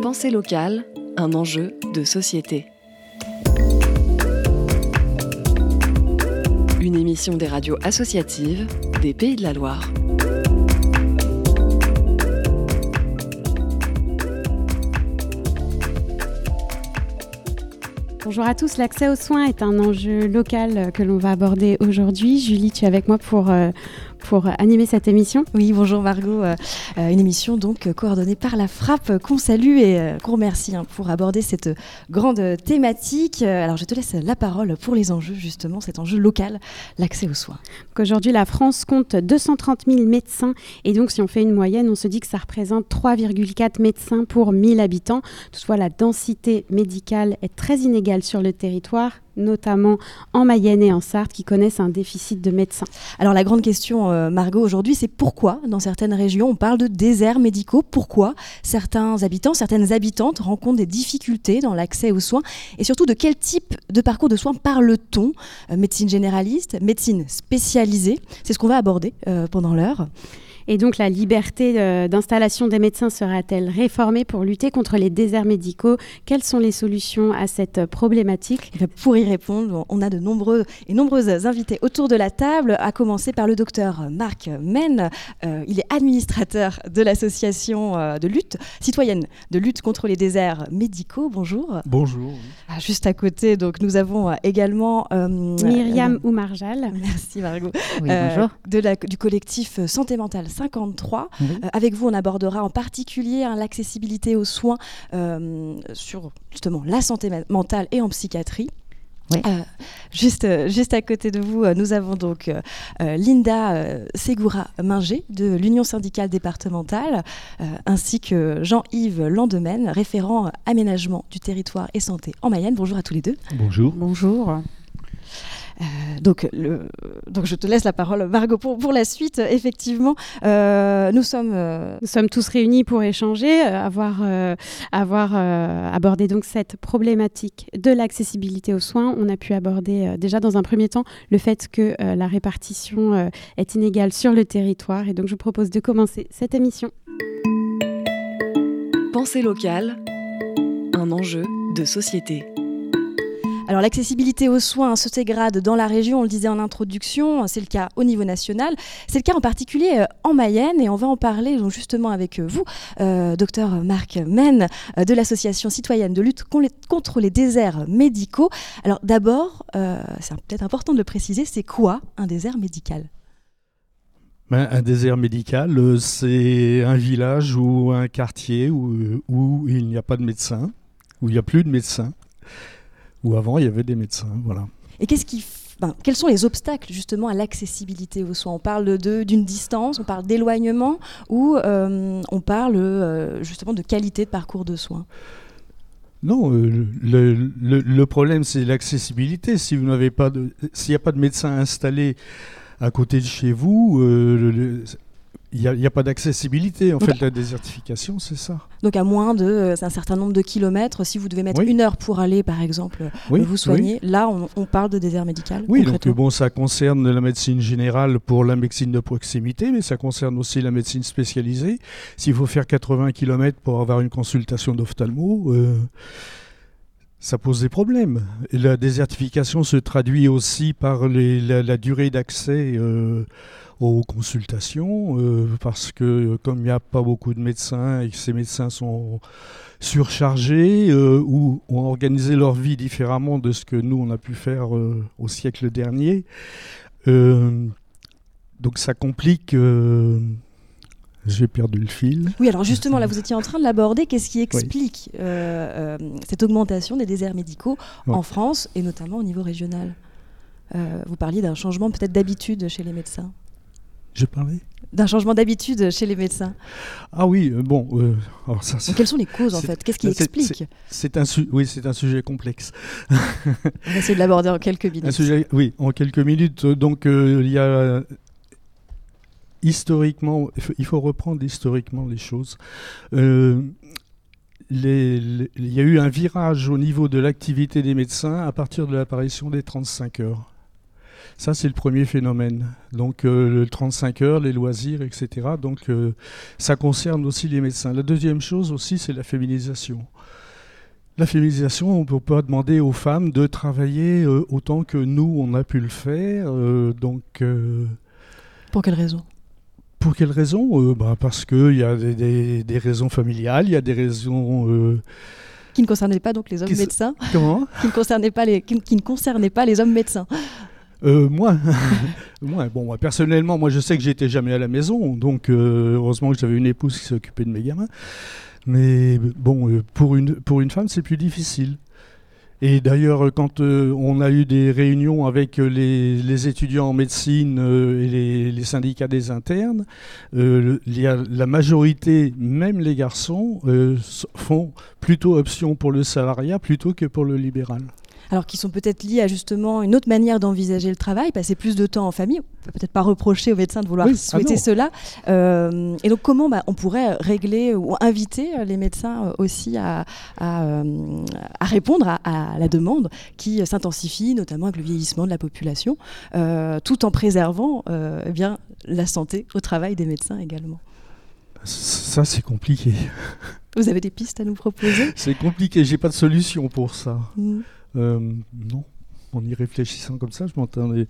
Pensée locale, un enjeu de société. Une émission des radios associatives des Pays de la Loire. Bonjour à tous, l'accès aux soins est un enjeu local que l'on va aborder aujourd'hui. Julie, tu es avec moi pour animer cette émission. Oui, bonjour Margot. Une émission donc coordonnée par la Frappe qu'on salue et qu'on remercie pour aborder cette grande thématique. Alors je te laisse la parole pour les enjeux, justement, cet enjeu local, l'accès aux soins. Donc aujourd'hui, la France compte 230 000 médecins et donc si on fait une moyenne, on se dit que ça représente 3,4 médecins pour 1000 habitants. Toutefois, la densité médicale est très inégale sur le territoire, notamment en Mayenne et en Sarthe, qui connaissent un déficit de médecins. Alors la grande question, Margot, aujourd'hui, c'est pourquoi, dans certaines régions, on parle de déserts médicaux. Pourquoi certains habitants, certaines habitantes rencontrent des difficultés dans l'accès aux soins et surtout de quel type de parcours de soins parle-t-on ? Médecine généraliste, médecine spécialisée, c'est ce qu'on va aborder pendant l'heure. Et donc la liberté d'installation des médecins sera-t-elle réformée pour lutter contre les déserts médicaux ? Quelles sont les solutions à cette problématique ? Pour y répondre, on a de nombreuses invités autour de la table, à commencer par le docteur Marc Menne. Il est administrateur de l'association de lutte citoyenne de lutte contre les déserts médicaux. Bonjour. Bonjour. Juste à côté, donc, nous avons également Myriam Oumarjal. Merci Margot. Oui, bonjour. Du collectif Santé Mentale 53. Oui. Avec vous, on abordera en particulier l'accessibilité aux soins sur justement la santé mentale et en psychiatrie. Oui. Juste à côté de vous, nous avons donc Linda Segura-Minger de l'Union syndicale départementale, ainsi que Jean-Yves Landemaine, référent aménagement du territoire et santé en Mayenne. Bonjour à tous les deux. Bonjour. Bonjour. Donc je te laisse la parole, Margot, pour la suite. Effectivement, nous sommes tous réunis pour échanger, avoir abordé donc cette problématique de l'accessibilité aux soins. On a pu aborder déjà dans un premier temps le fait que la répartition est inégale sur le territoire. Et donc je vous propose de commencer cette émission. Pensée locale, un enjeu de société. Alors l'accessibilité aux soins se dégrade dans la région, on le disait en introduction, c'est le cas au niveau national, c'est le cas en particulier en Mayenne et on va en parler donc, justement avec vous, docteur Marc Menne de l'association citoyenne de lutte contre les déserts médicaux. Alors d'abord, c'est peut-être important de le préciser, c'est quoi un désert médical ? Un désert médical, c'est un village ou un quartier où il n'y a pas de médecin, où il n'y a plus de médecins. Où avant, il y avait des médecins, voilà. Et quels sont les obstacles, justement, à l'accessibilité aux soins ? On parle d'une distance, on parle d'éloignement, ou on parle, justement, de qualité de parcours de soins ? Non, le problème, c'est l'accessibilité. S'il n'y a pas de médecin installé à côté de chez vous, il n'y a pas d'accessibilité. En fait, la désertification, c'est ça. Donc, à moins d'un certain nombre de kilomètres, si vous devez mettre 1 heure pour aller, par exemple, vous soigner, là, on parle de désert médical. Oui, donc ça concerne la médecine générale pour la médecine de proximité, mais ça concerne aussi la médecine spécialisée. S'il faut faire 80 km pour avoir une consultation d'ophtalmo, ça pose des problèmes. Et la désertification se traduit aussi par la durée d'accès aux consultations, parce que comme il n'y a pas beaucoup de médecins et que ces médecins sont surchargés ou ont organisé leur vie différemment de ce que nous on a pu faire au siècle dernier, donc ça complique. J'ai perdu le fil. Oui, alors justement, là, vous étiez en train de l'aborder. Qu'est-ce qui explique cette augmentation des déserts médicaux en France et notamment au niveau régional ? Vous parliez d'un changement peut-être d'habitude chez les médecins. Je parlais d'un changement d'habitude chez les médecins. Ah oui, bon. Alors ça, quelles sont les causes en fait ? Qu'est-ce qui explique ? C'est un sujet complexe. On va essayer de l'aborder en quelques minutes. Oui, en quelques minutes. Donc il y a historiquement, il faut reprendre historiquement les choses. Il y a eu un virage au niveau de l'activité des médecins à partir de l'apparition des 35 heures. Ça, c'est le premier phénomène. Donc, le 35 heures, les loisirs, etc. Donc, ça concerne aussi les médecins. La deuxième chose aussi, c'est la féminisation. La féminisation, on ne peut pas demander aux femmes de travailler autant que nous, on a pu le faire. Pour quelle raison ? Pour quelle raison ? Parce qu'il y a des raisons familiales, il y a des raisons... Qui ne concernaient pas donc les hommes médecins. Comment ? Qui ne concernaient pas les hommes médecins. Moi, personnellement, moi je sais que j'étais jamais à la maison, donc heureusement que j'avais une épouse qui s'occupait de mes gamins. Mais bon, pour une femme, c'est plus difficile. Et d'ailleurs, quand on a eu des réunions avec les étudiants en médecine et les syndicats des internes, la majorité, même les garçons, font plutôt option pour le salariat plutôt que pour le libéral. Alors qui sont peut-être liés à justement une autre manière d'envisager le travail, passer plus de temps en famille. On ne peut peut-être pas reprocher aux médecins de vouloir souhaiter cela. Et donc comment on pourrait régler ou inviter les médecins aussi à répondre à la demande qui s'intensifie, notamment avec le vieillissement de la population, tout en préservant la santé au travail des médecins également. Ça, c'est compliqué. Vous avez des pistes à nous proposer ? C'est compliqué, j'ai pas de solution pour ça. Non, en y réfléchissant comme ça, je m'entendais.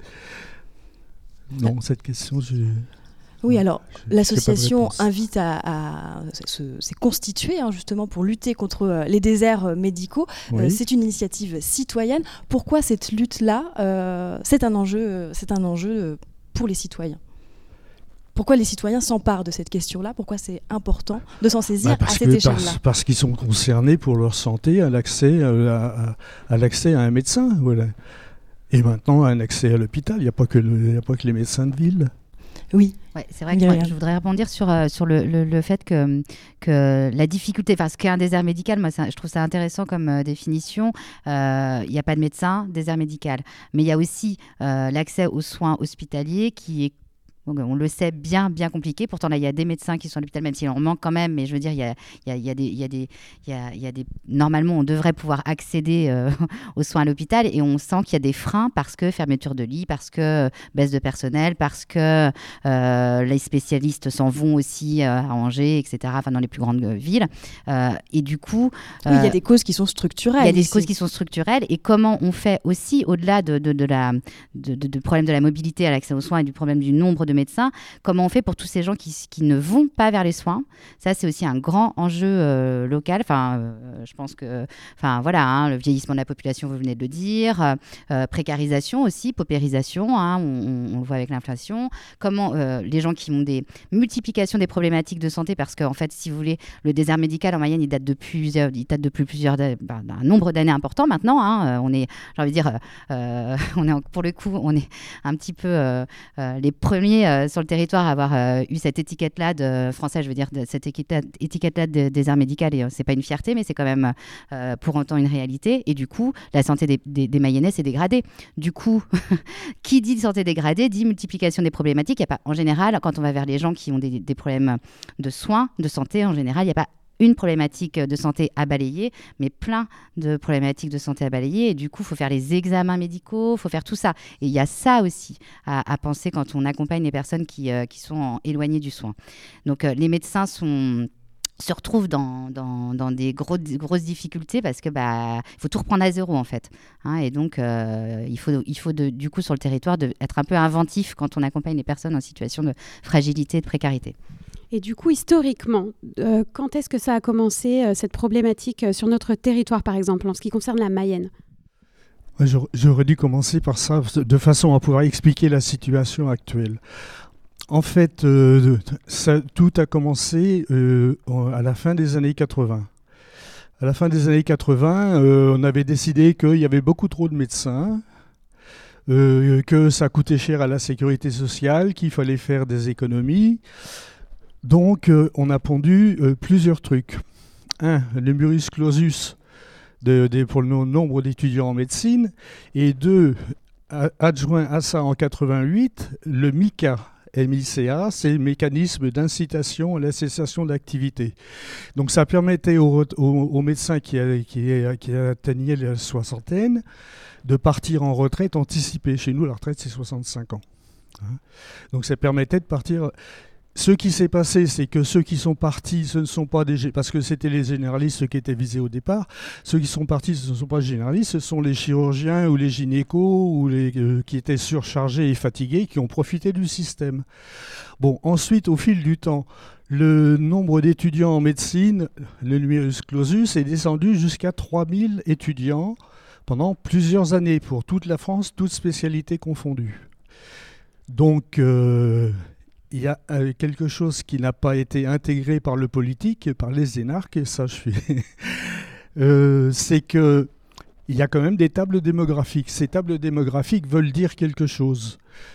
Non, cette question, Oui, alors l'association invite s'est constituée justement pour lutter contre les déserts médicaux. Oui. C'est une initiative citoyenne. Pourquoi cette lutte-là c'est un enjeu pour les citoyens ? Pourquoi les citoyens s'emparent de cette question-là ? Pourquoi c'est important de s'en saisir à cette échelle-là ? Parce qu'ils sont concernés pour leur santé, à l'accès à un médecin. Voilà. Et maintenant, un accès à l'hôpital. Il n'y a pas que les médecins de ville. Oui. Ouais, c'est vrai que je voudrais rebondir sur le fait que la difficulté, ce qu'est un désert médical, moi je trouve ça intéressant comme définition. Il n'y a pas de médecin, désert médical. Mais il y a aussi l'accès aux soins hospitaliers qui est, on le sait, bien compliqué. Pourtant, là, il y a des médecins qui sont à l'hôpital, même s'il en manque quand même. Mais je veux dire, normalement, on devrait pouvoir accéder aux soins à l'hôpital. Et on sent qu'il y a des freins parce que fermeture de lits, parce que baisse de personnel, parce que les spécialistes s'en vont aussi à Angers, etc., dans les plus grandes villes. Et du coup... il y a des causes qui sont structurelles. Il y a des causes qui sont structurelles. Et comment on fait aussi, au-delà du problème de la mobilité à l'accès aux soins et du problème du nombre de médecins, comment on fait pour tous ces gens qui ne vont pas vers les soins ? Ça, c'est aussi un grand enjeu local. Je pense que, le vieillissement de la population, vous venez de le dire, précarisation aussi, paupérisation, on le voit avec l'inflation. Comment les gens qui ont des multiplications des problématiques de santé, parce qu'en fait, si vous voulez, le désert médical en moyenne, il date depuis un nombre d'années important maintenant. On est, j'ai envie de dire, pour le coup, on est un petit peu les premiers sur le territoire à avoir eu cette étiquette-là de français, je veux dire, cette étiquette-là de désert médical. Et c'est pas une fierté, mais c'est quand même pour autant une réalité. Et du coup, la santé des Mayennais s'est dégradée. Du coup, qui dit santé dégradée dit multiplication des problématiques. Il y a pas, en général, quand on va vers les gens qui ont des problèmes de soins, de santé, en général, il n'y a pas une problématique de santé à balayer, mais plein de problématiques de santé à balayer. Et du coup, il faut faire les examens médicaux, il faut faire tout ça. Et il y a ça aussi à penser quand on accompagne les personnes qui sont éloignées du soin. Donc, les médecins se retrouvent dans des grosses difficultés parce que faut tout reprendre à zéro en fait. Et donc, il faut du coup, sur le territoire, être un peu inventif quand on accompagne les personnes en situation de fragilité et de précarité. Et du coup, historiquement, quand est-ce que ça a commencé, cette problématique sur notre territoire, par exemple, en ce qui concerne la Mayenne ? J'aurais dû commencer par ça, de façon à pouvoir expliquer la situation actuelle. En fait, tout a commencé à la fin des années 80. À la fin des années 80, on avait décidé qu'il y avait beaucoup trop de médecins, que ça coûtait cher à la sécurité sociale, qu'il fallait faire des économies. Donc, on a pondu plusieurs trucs. Un, le numerus clausus pour le nombre d'étudiants en médecine. Et deux, adjoint à ça en 88, le MICA, MICA, c'est le mécanisme d'incitation à la cessation d'activité. Donc ça permettait aux médecins qui atteignaient la soixantaine de partir en retraite anticipée. Chez nous, la retraite, c'est 65 ans. Donc ça permettait de partir... Ce qui s'est passé, c'est que ceux qui sont partis, ce ne sont pas des... Parce que c'était les généralistes qui étaient visés au départ. Ceux qui sont partis, ce ne sont pas les généralistes, ce sont les chirurgiens ou les gynécos ou qui étaient surchargés et fatigués qui ont profité du système. Bon, ensuite, au fil du temps, le nombre d'étudiants en médecine, le numerus clausus, est descendu jusqu'à 3000 étudiants pendant plusieurs années pour toute la France, toutes spécialités confondues. Donc... il y a quelque chose qui n'a pas été intégré par le politique, par les énarques, et ça je suis... c'est qu'il y a quand même des tables démographiques. Ces tables démographiques veulent dire quelque chose.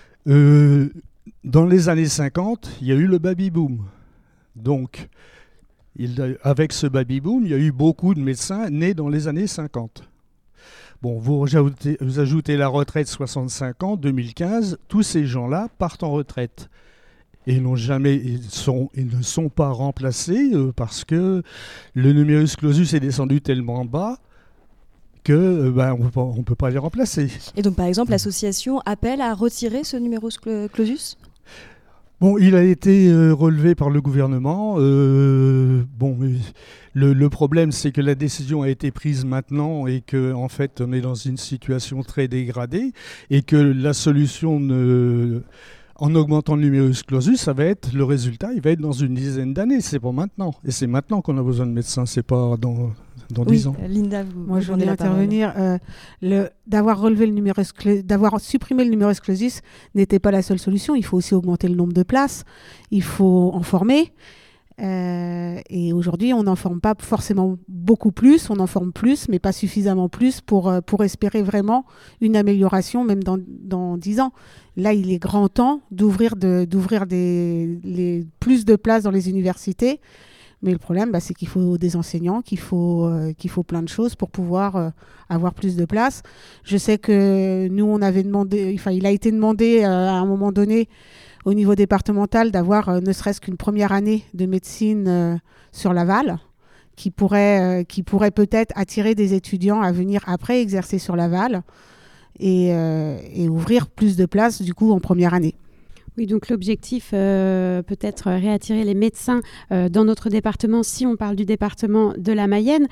Dans les années 50, il y a eu le baby-boom. Donc, avec ce baby-boom, il y a eu beaucoup de médecins nés dans les années 50. Bon, vous ajoutez la retraite 65 ans, 2015, tous ces gens-là partent en retraite. Et ils ne sont pas remplacés parce que le numerus clausus est descendu tellement bas que on ne peut pas les remplacer. Et donc, par exemple, l'association appelle à retirer ce numerus clausus ? Bon, il a été relevé par le gouvernement. Le problème, c'est que la décision a été prise maintenant et qu'en fait, on est dans une situation très dégradée et que la solution en augmentant le numerus clausus, ça va être le résultat, il va être dans une dizaine d'années. C'est pas maintenant. Et c'est maintenant qu'on a besoin de médecins, c'est pas dans 10 ans. Linda, moi je voulais intervenir. D'avoir relevé le numerus d'avoir supprimé le numerus clausus n'était pas la seule solution. Il faut aussi augmenter le nombre de places. Il faut en former. Et aujourd'hui, on n'en forme pas forcément beaucoup plus, on en forme plus, mais pas suffisamment plus pour espérer vraiment une amélioration, même dans 10 ans. Là, il est grand temps d'ouvrir plus de places dans les universités. Mais le problème, c'est qu'il faut des enseignants, qu'il faut plein de choses pour pouvoir avoir plus de places. Je sais que nous, il a été demandé à un moment donné au niveau départemental d'avoir ne serait-ce qu'une première année de médecine sur Laval, qui pourrait peut-être attirer des étudiants à venir après exercer sur Laval et ouvrir plus de places du coup en première année. Oui, donc l'objectif peut-être réattirer les médecins dans notre département, si on parle du département de la Mayenne.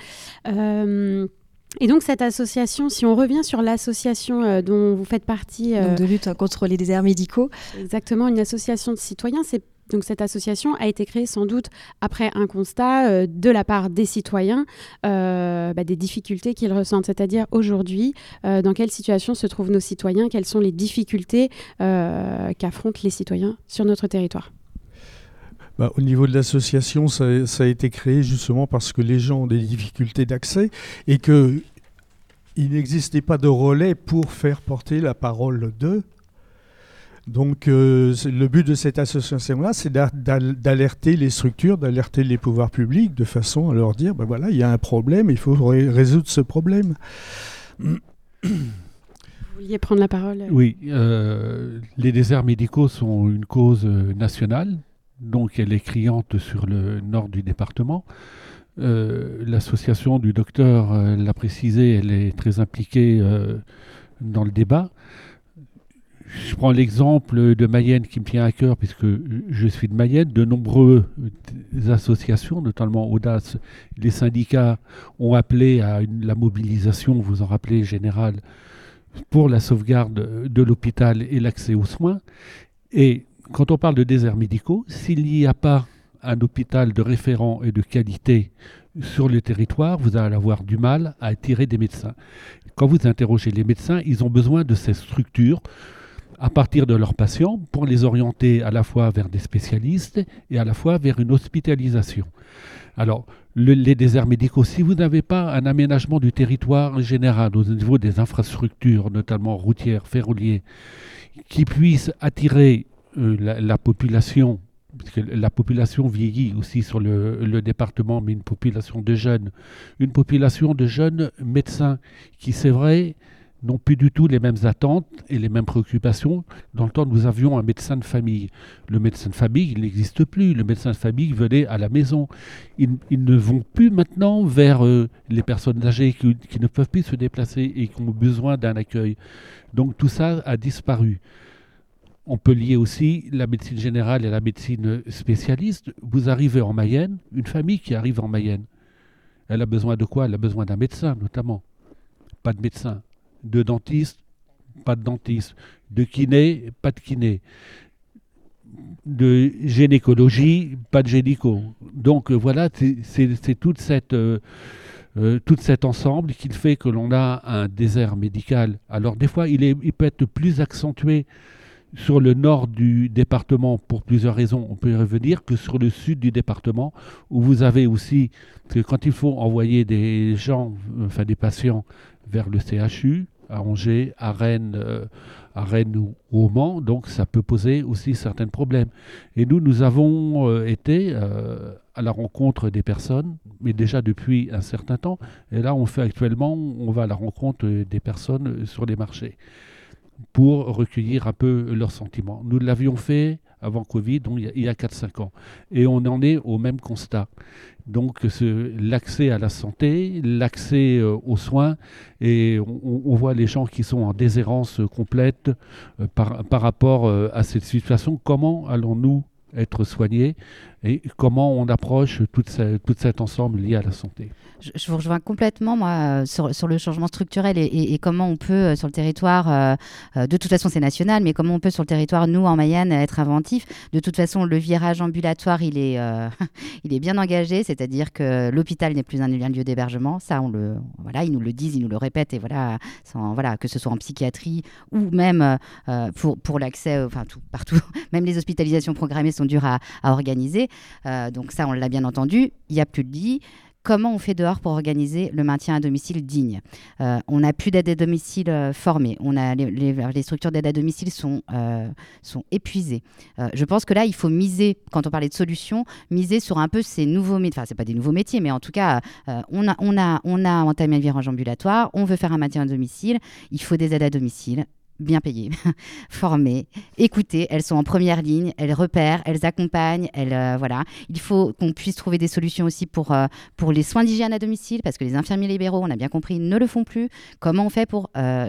Et donc cette association, si on revient sur l'association dont vous faites partie... donc de lutte contre les déserts médicaux. Exactement, une association de citoyens. Donc cette association a été créée sans doute après un constat de la part des citoyens des difficultés qu'ils ressentent. C'est-à-dire aujourd'hui, dans quelle situation se trouvent nos citoyens, quelles sont les difficultés qu'affrontent les citoyens sur notre territoire. Au niveau de l'association, ça a été créé justement parce que les gens ont des difficultés d'accès et qu'il n'existait pas de relais pour faire porter la parole d'eux. Donc le but de cette association-là, c'est d'alerter les structures, d'alerter les pouvoirs publics de façon à leur dire, il y a un problème, il faut résoudre ce problème. Vous vouliez prendre la parole ? Oui, les déserts médicaux sont une cause nationale. Donc elle est criante sur le nord du département. L'association du docteur l'a précisé, elle est très impliquée dans le débat. Je prends l'exemple de Mayenne qui me tient à cœur puisque je suis de Mayenne. De nombreuses associations, notamment Audace, les syndicats ont appelé à la mobilisation, vous en rappelez, générale, pour la sauvegarde de l'hôpital et l'accès aux soins. Et quand on parle de déserts médicaux, s'il n'y a pas un hôpital de référent et de qualité sur le territoire, vous allez avoir du mal à attirer des médecins. Quand vous interrogez les médecins, ils ont besoin de ces structures à partir de leurs patients pour les orienter à la fois vers des spécialistes et à la fois vers une hospitalisation. Alors, les déserts médicaux, si vous n'avez pas un aménagement du territoire général au niveau des infrastructures, notamment routières, ferroviaires, qui puissent attirer la population, parce que la population vieillit aussi sur le département, mais une population de jeunes médecins qui, c'est vrai, n'ont plus du tout les mêmes attentes et les mêmes préoccupations. Dans le temps, nous avions un médecin de famille. Le médecin de famille, il n'existe plus. Le médecin de famille venait à la maison. Ils ne vont plus maintenant vers les personnes âgées qui ne peuvent plus se déplacer et qui ont besoin d'un accueil. Donc tout ça a disparu. On peut lier aussi la médecine générale et la médecine spécialiste. Vous arrivez en Mayenne, une famille qui arrive en Mayenne, elle a besoin de quoi? Elle a besoin d'un médecin, notamment. Pas de médecin. De dentiste, pas de dentiste. De kiné, pas de kiné. De gynécologie, pas de gynéco. Donc voilà, c'est tout cet ensemble qui fait que l'on a un désert médical. Alors des fois, il peut être plus accentué sur le nord du département pour plusieurs raisons, on peut y revenir, que sur le sud du département, où vous avez aussi, que quand il faut envoyer des patients vers le CHU, à Angers, à Rennes ou au Mans, donc ça peut poser aussi certains problèmes. Et nous avons été à la rencontre des personnes, mais déjà depuis un certain temps, et là on va à la rencontre des personnes sur les marchés, pour recueillir un peu leurs sentiments. Nous l'avions fait avant Covid, donc il y a 4-5 ans. Et on en est au même constat. Donc l'accès à la santé, l'accès aux soins, et on voit les gens qui sont en déshérence complète par rapport à cette situation. Comment allons-nous être soignés et comment on approche tout cet ensemble lié à la santé? Je vous rejoins complètement, moi, sur le changement structurel et comment on peut, sur le territoire, de toute façon c'est national, mais comment on peut sur le territoire, nous en Mayenne, être inventif. De toute façon, le virage ambulatoire, il est bien engagé, c'est-à-dire que l'hôpital n'est plus un lieu d'hébergement. Ça, ils nous le disent, ils nous le répètent, et que ce soit en psychiatrie ou même pour l'accès, partout. Même les hospitalisations programmées sont dures à organiser. Donc ça, on l'a bien entendu, il n'y a plus de lits. Comment on fait dehors pour organiser le maintien à domicile digne? On n'a plus d'aide à domicile formée. Les structures d'aide à domicile sont épuisées. Je pense que là, il faut miser, quand on parlait de solutions, miser sur un peu ces nouveaux métiers. Enfin, ce n'est pas des nouveaux métiers, mais en tout cas, on a entamé un virage ambulatoire, on veut faire un maintien à domicile, il faut des aides à domicile. Bien payées, formées, écoutées, elles sont en première ligne, elles repèrent, elles accompagnent, Il faut qu'on puisse trouver des solutions aussi pour les soins d'hygiène à domicile, parce que les infirmiers libéraux, on a bien compris, ne le font plus. Comment on fait pour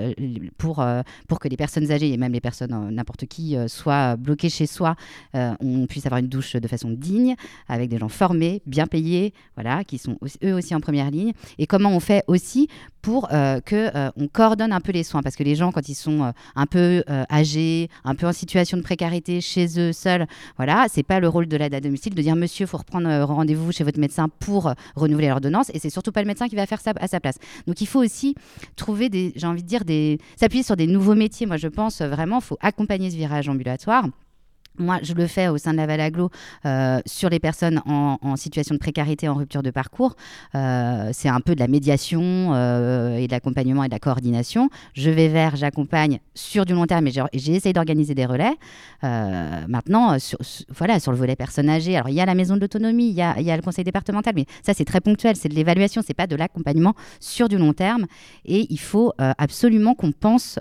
que les personnes âgées, et même les personnes, n'importe qui, soient bloquées chez soi, on puisse avoir une douche de façon digne, avec des gens formés, bien payés, qui sont eux aussi en première ligne. Et comment on fait aussi pour qu'on coordonne un peu les soins, parce que les gens, quand ils sont un peu âgés, un peu en situation de précarité, chez eux, seuls, c'est pas le rôle de l'aide à domicile de dire « Monsieur, il faut reprendre rendez-vous chez votre médecin pour renouveler l'ordonnance », et c'est surtout pas le médecin qui va faire ça à sa place. Donc il faut aussi trouver s'appuyer sur des nouveaux métiers. Moi, je pense vraiment qu'il faut accompagner ce virage ambulatoire. Moi, je le fais au sein de la Val-Agglo sur les personnes en situation de précarité, en rupture de parcours. C'est un peu de la médiation et de l'accompagnement et de la coordination. J'accompagne sur du long terme, mais j'ai essayé d'organiser des relais. Maintenant, sur le volet personnes âgées, alors il y a la maison de l'autonomie, il y a le conseil départemental, mais ça c'est très ponctuel, c'est de l'évaluation, c'est pas de l'accompagnement sur du long terme. Et il faut absolument qu'on pense,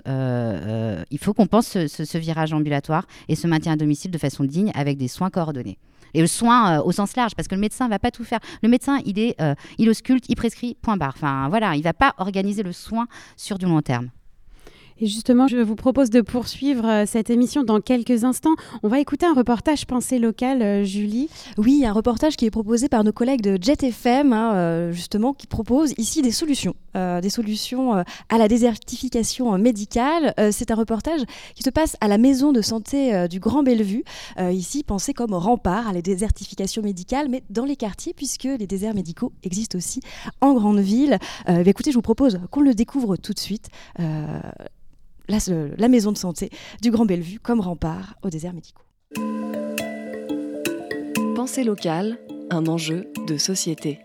ce virage ambulatoire et ce maintien à domicile de façon digne avec des soins coordonnés. Et le soin au sens large, parce que le médecin ne va pas tout faire. Le médecin, il ausculte, il prescrit, point barre. Enfin, il ne va pas organiser le soin sur du long terme. Et justement, je vous propose de poursuivre cette émission dans quelques instants. On va écouter un reportage Pensée locale, Julie. Oui, un reportage qui est proposé par nos collègues de Jet FM, justement, qui propose ici des solutions à la désertification médicale. C'est un reportage qui se passe à la maison de santé du Grand Bellevue, ici pensé comme rempart à la désertification médicale, mais dans les quartiers, puisque les déserts médicaux existent aussi en grande ville. Écoutez, je vous propose qu'on le découvre tout de suite. La maison de santé du Grand Bellevue comme rempart aux déserts médicaux. Pensée locale, un enjeu de société.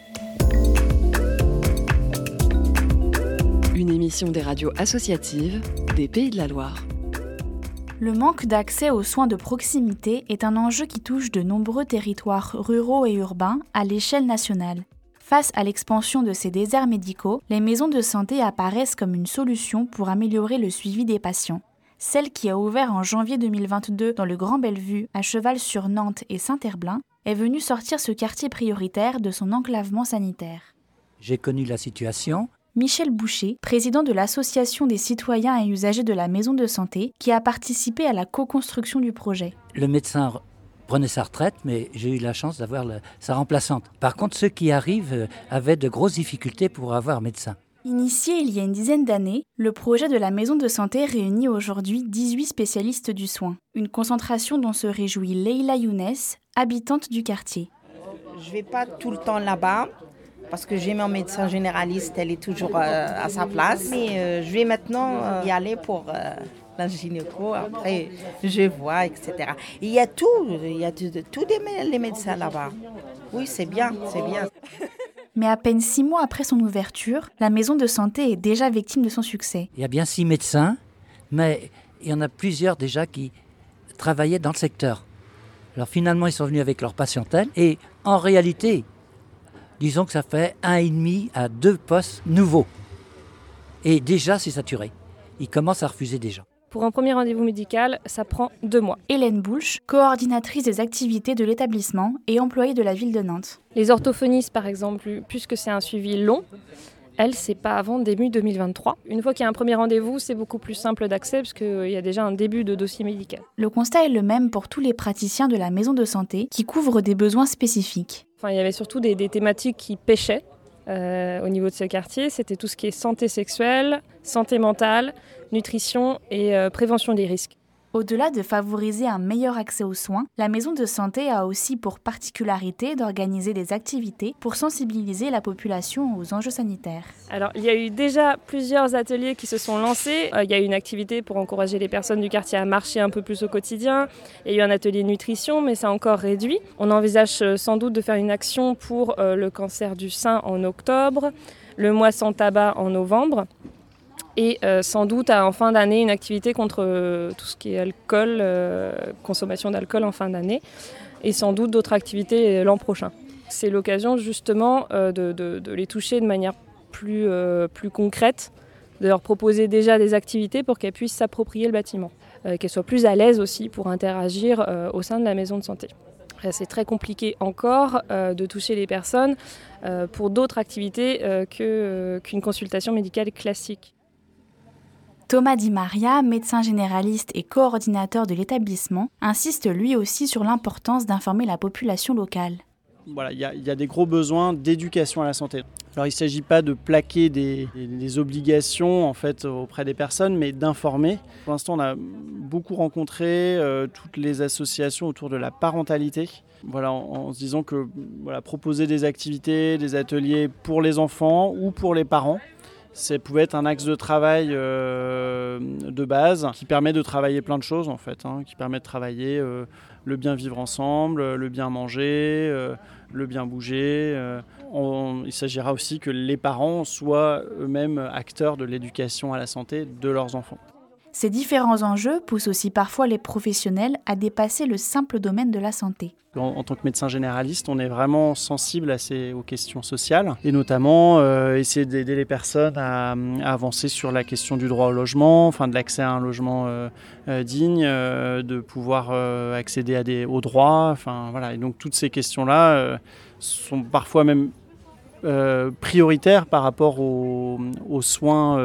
Une émission des radios associatives des Pays de la Loire. Le manque d'accès aux soins de proximité est un enjeu qui touche de nombreux territoires ruraux et urbains à l'échelle nationale. Face à l'expansion de ces déserts médicaux, les maisons de santé apparaissent comme une solution pour améliorer le suivi des patients. Celle qui a ouvert en janvier 2022 dans le Grand Bellevue, à cheval sur Nantes et Saint-Herblain, est venue sortir ce quartier prioritaire de son enclavement sanitaire. J'ai connu la situation. Michel Boucher, président de l'Association des citoyens et usagers de la maison de santé, qui a participé à la co-construction du projet. Le médecin prenait sa retraite, mais j'ai eu la chance d'avoir sa remplaçante. Par contre, ceux qui arrivent avaient de grosses difficultés pour avoir médecin. Initié il y a une dizaine d'années, le projet de la maison de santé réunit aujourd'hui 18 spécialistes du soin. Une concentration dont se réjouit Leila Younes, habitante du quartier. Je ne vais pas tout le temps là-bas, parce que j'ai mon médecin généraliste, elle est toujours à sa place. Mais je vais maintenant y aller pour la gynéco, après je vois, etc. Et il y a tous les médecins là-bas. Oui, c'est bien. Mais à peine 6 mois après son ouverture, la maison de santé est déjà victime de son succès. Il y a bien 6 médecins, mais il y en a plusieurs déjà qui travaillaient dans le secteur. Alors finalement, ils sont venus avec leur patientèle et en réalité, disons que ça fait 1,5 à 2 postes nouveaux. Et déjà, c'est saturé. Ils commencent à refuser déjà. Pour un premier rendez-vous médical, ça prend 2 mois. Hélène Boulch, coordinatrice des activités de l'établissement et employée de la ville de Nantes. Les orthophonistes, par exemple, puisque c'est un suivi long, elle, c'est pas avant début 2023. Une fois qu'il y a un premier rendez-vous, c'est beaucoup plus simple d'accès parce qu'il y a déjà un début de dossier médical. Le constat est le même pour tous les praticiens de la maison de santé qui couvrent des besoins spécifiques. Enfin, il y avait surtout des thématiques qui pêchaient au niveau de ce quartier. C'était tout ce qui est santé sexuelle, santé mentale, nutrition et prévention des risques. Au-delà de favoriser un meilleur accès aux soins, la maison de santé a aussi pour particularité d'organiser des activités pour sensibiliser la population aux enjeux sanitaires. Alors, il y a eu déjà plusieurs ateliers qui se sont lancés. Il y a eu une activité pour encourager les personnes du quartier à marcher un peu plus au quotidien. Il y a eu un atelier nutrition, mais c'est encore réduit. On envisage sans doute de faire une action pour le cancer du sein en octobre, le mois sans tabac en novembre. Et sans doute en fin d'année, une activité contre tout ce qui est alcool, consommation d'alcool en fin d'année, et sans doute d'autres activités l'an prochain. C'est l'occasion justement de les toucher de manière plus concrète, de leur proposer déjà des activités pour qu'elles puissent s'approprier le bâtiment, qu'elles soient plus à l'aise aussi pour interagir au sein de la maison de santé. C'est très compliqué encore de toucher les personnes pour d'autres activités qu'une consultation médicale classique. Thomas Di Maria, médecin généraliste et coordinateur de l'établissement, insiste lui aussi sur l'importance d'informer la population locale. Voilà, il y a des gros besoins d'éducation à la santé. Alors il ne s'agit pas de plaquer des obligations en fait, auprès des personnes, mais d'informer. Pour l'instant, on a beaucoup rencontré toutes les associations autour de la parentalité. Voilà, en se disant que proposer des activités, des ateliers pour les enfants ou pour les parents, ça pouvait être un axe de travail de base qui permet de travailler plein de choses en fait, qui permet de travailler le bien vivre ensemble, le bien manger, le bien bouger. Il s'agira aussi que les parents soient eux-mêmes acteurs de l'éducation à la santé de leurs enfants. Ces différents enjeux poussent aussi parfois les professionnels à dépasser le simple domaine de la santé. En tant que médecin généraliste, on est vraiment sensible aux questions sociales et notamment essayer d'aider les personnes à avancer sur la question du droit au logement, de l'accès à un logement digne, de pouvoir accéder aux droits. Et donc toutes ces questions-là sont parfois même prioritaires par rapport aux soins.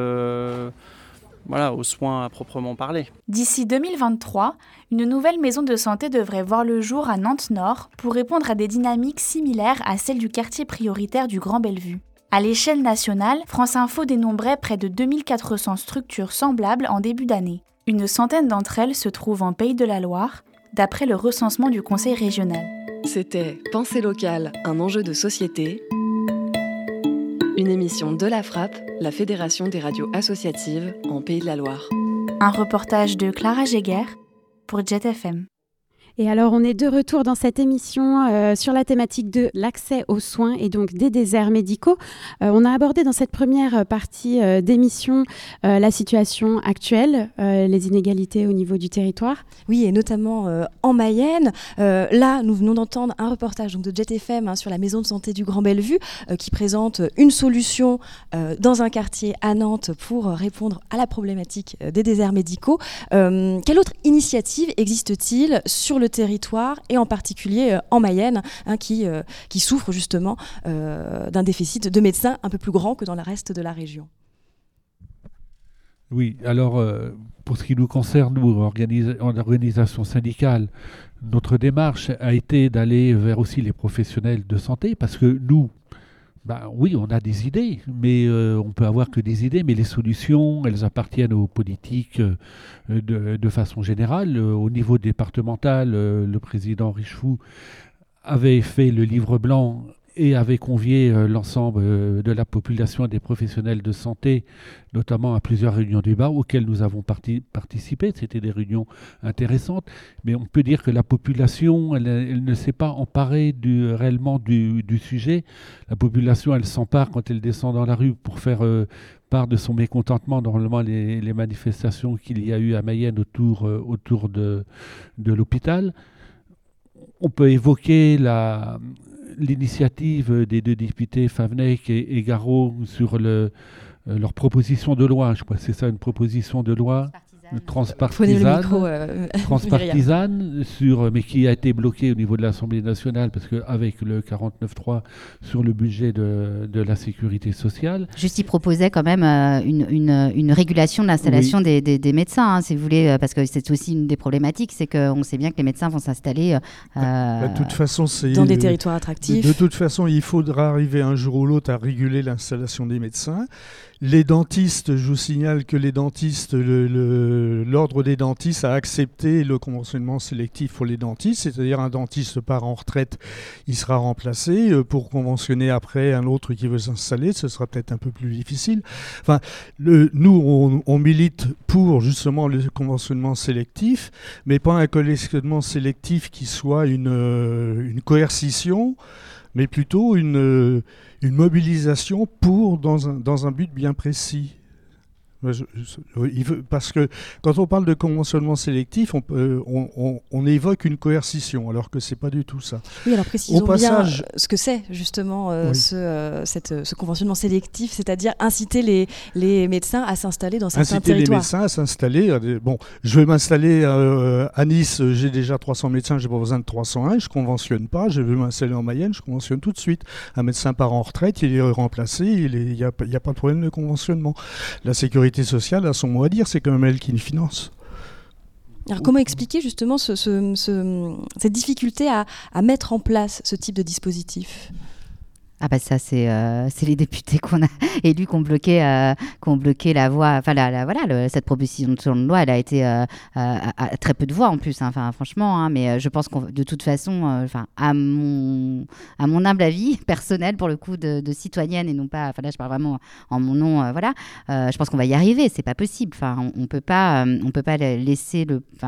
Aux soins à proprement parler. D'ici 2023, une nouvelle maison de santé devrait voir le jour à Nantes-Nord pour répondre à des dynamiques similaires à celles du quartier prioritaire du Grand Bellevue. À l'échelle nationale, France Info dénombrait près de 2400 structures semblables en début d'année. Une centaine d'entre elles se trouvent en Pays de la Loire, d'après le recensement du Conseil régional. C'était Pensée locale, un enjeu de société. Une émission de la Frappe, la Fédération des radios associatives en Pays de la Loire. Un reportage de Clara Jéguer pour Jet FM. Et alors, on est de retour dans cette émission sur la thématique de l'accès aux soins et donc des déserts médicaux. On a abordé dans cette première partie d'émission la situation actuelle, les inégalités au niveau du territoire. Oui, et notamment en Mayenne. Là, nous venons d'entendre un reportage donc, de Jet FM sur la maison de santé du Grand Bellevue qui présente une solution dans un quartier à Nantes pour répondre à la problématique des déserts médicaux. Quelle autre initiative existe-t-il sur le territoire et en particulier en Mayenne qui souffre justement d'un déficit de médecins un peu plus grand que dans le reste de la région? Oui, alors pour ce qui nous concerne, nous, en organisation syndicale, notre démarche a été d'aller vers aussi les professionnels de santé parce que nous, oui, on a des idées, mais on peut avoir que des idées, mais les solutions, elles appartiennent aux politiques de façon générale. Au niveau départemental, le président Richefou avait fait le livre blanc et avait convié l'ensemble de la population et des professionnels de santé, notamment à plusieurs réunions débat auxquelles nous avons participé. C'était des réunions intéressantes, mais on peut dire que la population, elle ne s'est pas emparée réellement du sujet. La population, elle s'empare quand elle descend dans la rue pour faire part de son mécontentement, normalement les manifestations qu'il y a eu à Mayenne autour de l'hôpital. On peut évoquer l'initiative des deux députés Favennec et Garot sur leur proposition de loi. Je crois que c'est ça, une proposition de loi transpartisane, mais qui a été bloquée au niveau de l'Assemblée nationale parce qu'avec le 49.3 sur le budget de la sécurité sociale. Juste, il proposait quand même une régulation de l'installation des médecins, si vous voulez, parce que c'est aussi une des problématiques, c'est qu'on sait bien que les médecins vont s'installer de toute façon, dans des territoires attractifs. De toute façon, il faudra arriver un jour ou l'autre à réguler l'installation des médecins. Les dentistes, je vous signale que les dentistes, l'ordre des dentistes a accepté le conventionnement sélectif pour les dentistes, c'est-à-dire un dentiste part en retraite, il sera remplacé. Pour conventionner après un autre qui veut s'installer, ce sera peut-être un peu plus difficile. Enfin, nous, on milite pour justement le conventionnement sélectif, mais pas un conventionnement sélectif qui soit une coercition, mais plutôt une mobilisation dans un but bien précis. Parce que quand on parle de conventionnement sélectif, on évoque une coercition, alors que c'est pas du tout ça. Oui, alors précisons bien ce que c'est justement ce conventionnement sélectif, c'est-à-dire inciter les médecins à s'installer dans certains territoires. Inciter les médecins à s'installer. Bon, je vais m'installer à Nice, j'ai déjà 300 médecins, j'ai pas besoin de 301, je conventionne pas. Je veux m'installer en Mayenne, je conventionne tout de suite. Un médecin part en retraite, il est remplacé, il y a pas de problème de conventionnement. La sécurité sociale a son mot à dire, c'est quand même elle qui le finance. Alors comment expliquer justement cette difficulté à mettre en place ce type de dispositif ? Ah bah ça c'est les députés qu'on a élus qui ont bloqué la voie, enfin cette proposition de loi, elle a été à très peu de voix en plus, enfin franchement, mais je pense qu'on de toute façon, à mon humble avis personnel pour le coup de citoyenne et non pas, là je parle vraiment en mon nom, je pense qu'on va y arriver, c'est pas possible, on peut pas laisser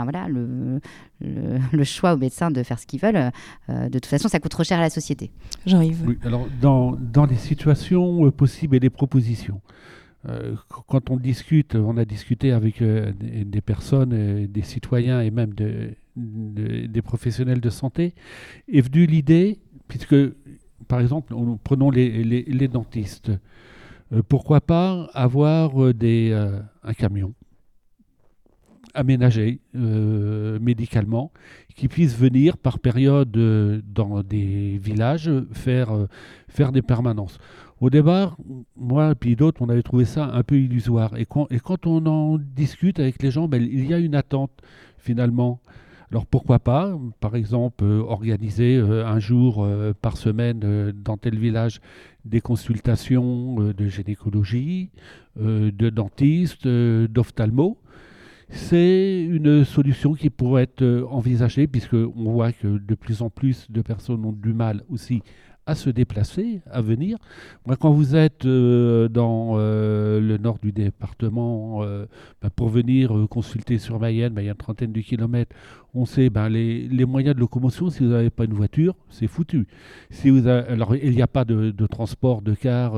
le choix aux médecins de faire ce qu'ils veulent. De toute façon, ça coûte trop cher à la société. Jean-Yves. Oui, alors dans les situations possibles et les propositions, quand on a discuté avec des personnes, des citoyens et même des professionnels de santé, est venue l'idée, puisque par exemple, prenons les dentistes, pourquoi pas avoir un camion aménagé médicalement, qui puisse venir par période dans des villages faire des permanences. Au départ, moi et puis d'autres, on avait trouvé ça un peu illusoire. Et quand on en discute avec les gens, il y a une attente finalement. Alors pourquoi pas, par exemple, organiser un jour par semaine dans tel village des consultations de gynécologie, de dentistes, d'ophtalmo. C'est une solution qui pourrait être envisagée puisqu'on voit que de plus en plus de personnes ont du mal aussi à se déplacer, à venir. Moi, quand vous êtes dans le nord du département, pour venir consulter sur Mayenne, il y a une trentaine de kilomètres, on sait les moyens de locomotion. Si vous n'avez pas une voiture, c'est foutu. Alors, il n'y a pas de transport de car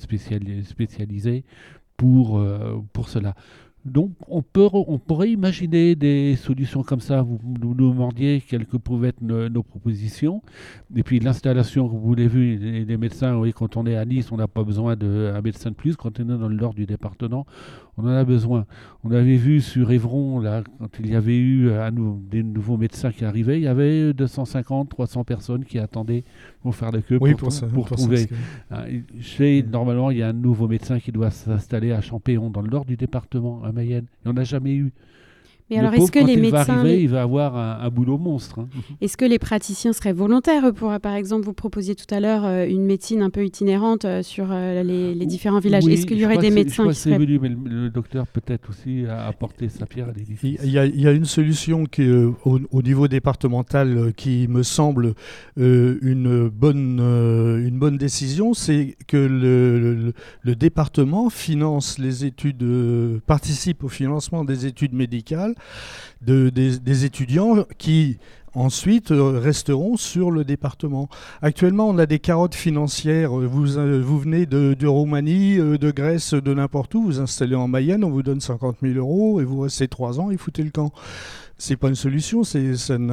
spécialisé pour cela. Donc, on pourrait imaginer des solutions comme ça. Vous nous demandiez quelles que pouvaient être nos propositions. Et puis, l'installation, vous l'avez vu, les médecins, oui, quand on est à Nice, on n'a pas besoin d'un médecin de plus. Quand on est dans le nord du département, on en a besoin. On avait vu sur Évron, là, quand il y avait eu des nouveaux médecins qui arrivaient, il y avait 250, 300 personnes qui attendaient pour faire la queue pour trouver. Normalement, il y a un nouveau médecin qui doit s'installer à Champéon, dans le nord du département, à Mayenne. Il n'y en a jamais eu. Mais alors, est-ce que les médecins... il va avoir un boulot monstre. Hein. Est-ce que les praticiens seraient volontaires pour, par exemple, vous proposiez tout à l'heure une médecine un peu itinérante sur les différents villages? Oui, est-ce qu'il y aurait des médecins qui seraient... venu, mais le docteur peut-être aussi a apporté sa pierre à l'édifice. Il y a une solution qui, au niveau départemental qui me semble une bonne décision, c'est que le département finance les études, participe au financement des études médicales des étudiants qui ensuite resteront sur le département. Actuellement, on a des carottes financières. Vous venez de Roumanie, de Grèce, de n'importe où, vous installez en Mayenne, on vous donne 50 000 € et vous restez 3 ans et foutez le camp. C'est pas une solution, ça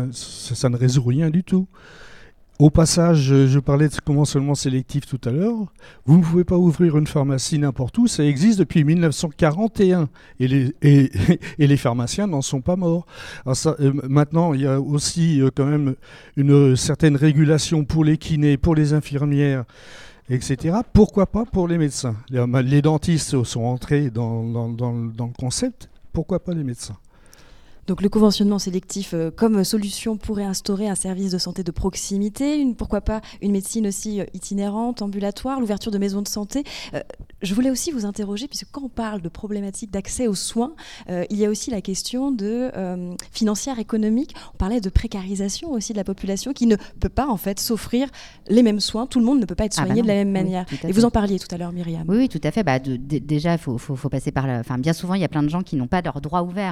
ne résout rien du tout. Au passage, je parlais de conventionnement sélectif tout à l'heure. Vous ne pouvez pas ouvrir une pharmacie n'importe où. Ça existe depuis 1941. Et les pharmaciens n'en sont pas morts. Alors maintenant, il y a aussi quand même une certaine régulation pour les kinés, pour les infirmières, etc. Pourquoi pas pour les médecins? Les dentistes sont entrés dans le concept. Pourquoi pas les médecins? Donc le conventionnement sélectif comme solution pourrait instaurer un service de santé de proximité, pourquoi pas une médecine aussi itinérante, ambulatoire, l'ouverture de maisons de santé. Je voulais aussi vous interroger, puisque quand on parle de problématiques d'accès aux soins, il y a aussi la question financière, économique. On parlait de précarisation aussi de la population qui ne peut pas en fait s'offrir les mêmes soins. Tout le monde ne peut pas être soigné de la même manière. Et vous en parliez tout à l'heure, Myriam. Oui, tout à fait. Déjà, il faut passer par bien souvent, il y a plein de gens qui n'ont pas leurs droits ouverts.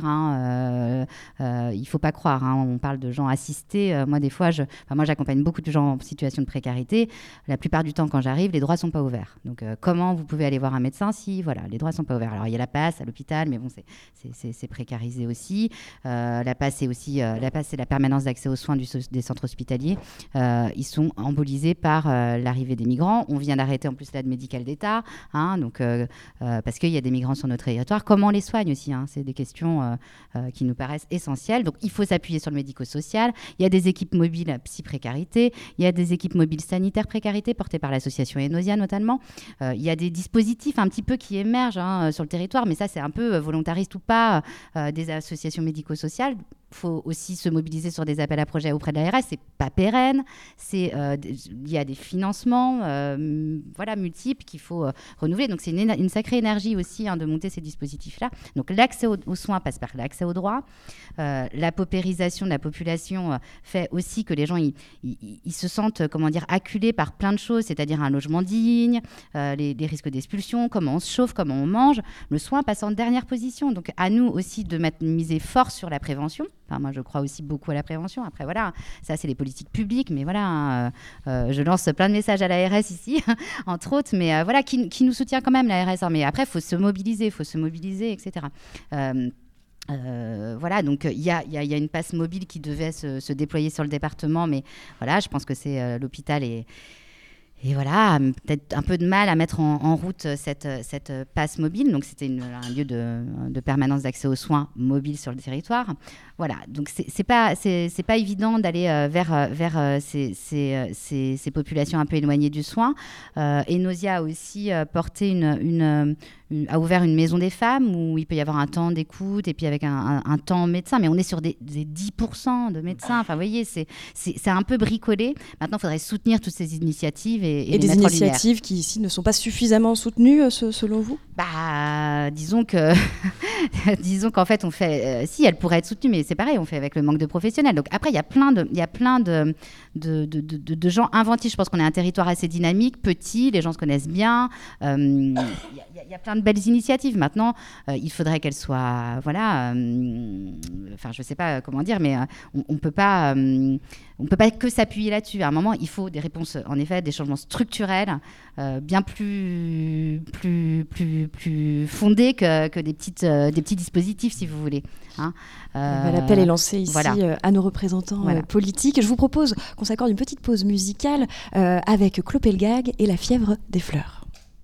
Il ne faut pas croire, on parle de gens assistés. Moi, des fois, moi, j'accompagne beaucoup de gens en situation de précarité. La plupart du temps, quand j'arrive, les droits ne sont pas ouverts. Donc, comment vous pouvez aller voir un médecin si les droits ne sont pas ouverts? Alors, il y a la PASS à l'hôpital, mais bon, c'est précarisé aussi. La PASS, c'est la permanence d'accès aux soins des centres hospitaliers. Ils sont embolisés par l'arrivée des migrants. On vient d'arrêter en plus l'aide médicale d'État, parce qu'il y a des migrants sur notre territoire. Comment on les soigne aussi? C'est des questions qui nous paraissent essentielles. Donc, il faut s'appuyer sur le médico-social. Il y a des équipes mobiles psy-précarité. Il y a des équipes mobiles sanitaires précarité portées par l'association Enosia notamment. Il y a des dispositifs un petit peu qui émergent sur le territoire, mais ça, c'est un peu volontariste ou pas des associations médico-sociales. Il faut aussi se mobiliser sur des appels à projets auprès de l'ARS. C'est pas pérenne. Il y a des financements multiples qu'il faut renouveler. Donc, c'est une sacrée énergie aussi de monter ces dispositifs-là. Donc, l'accès aux soins passe par l'accès aux droits. La paupérisation de la population fait aussi que les gens ils se sentent acculés par plein de choses, c'est-à-dire un logement digne, les risques d'expulsion, comment on se chauffe, comment on mange. Le soin passe en dernière position. Donc, à nous aussi de miser fort sur la prévention. Moi, je crois aussi beaucoup à la prévention. Après, ça, c'est les politiques publiques. Mais je lance plein de messages à l'ARS ici, entre autres. Mais qui nous soutient quand même, l'ARS. Mais après, il faut se mobiliser, etc. Donc il y a une passe mobile qui devait se déployer sur le département. Mais je pense que c'est l'hôpital et peut-être un peu de mal à mettre en route cette passe mobile. Donc, c'était un lieu de permanence d'accès aux soins mobile sur le territoire. Donc c'est pas évident d'aller vers ces populations un peu éloignées du soin. Enosia a aussi porté a ouvert une maison des femmes où il peut y avoir un temps d'écoute et puis avec un temps médecin, mais on est sur des 10% de médecins. Enfin, vous voyez, c'est un peu bricolé. Maintenant, il faudrait soutenir toutes ces initiatives et des initiatives qui ici ne sont pas suffisamment soutenues, selon vous ? Disons qu'en fait, on fait. Si, elles pourraient être soutenues, mais c'est pareil, on fait avec le manque de professionnels. Donc après, il y a plein de gens inventifs. Je pense qu'on est un territoire assez dynamique, petit, les gens se connaissent bien. Il y a plein de belles initiatives. Maintenant, il faudrait qu'elles soient, je sais pas comment dire, mais on peut pas que s'appuyer là-dessus. À un moment, il faut des réponses, en effet, des changements structurels, bien plus fondés que des petits dispositifs, si vous voulez. L'appel est lancé ici à nos représentants politiques. Je vous propose qu'on s'accorde une petite pause musicale avec Clopelgag et La fièvre des fleurs.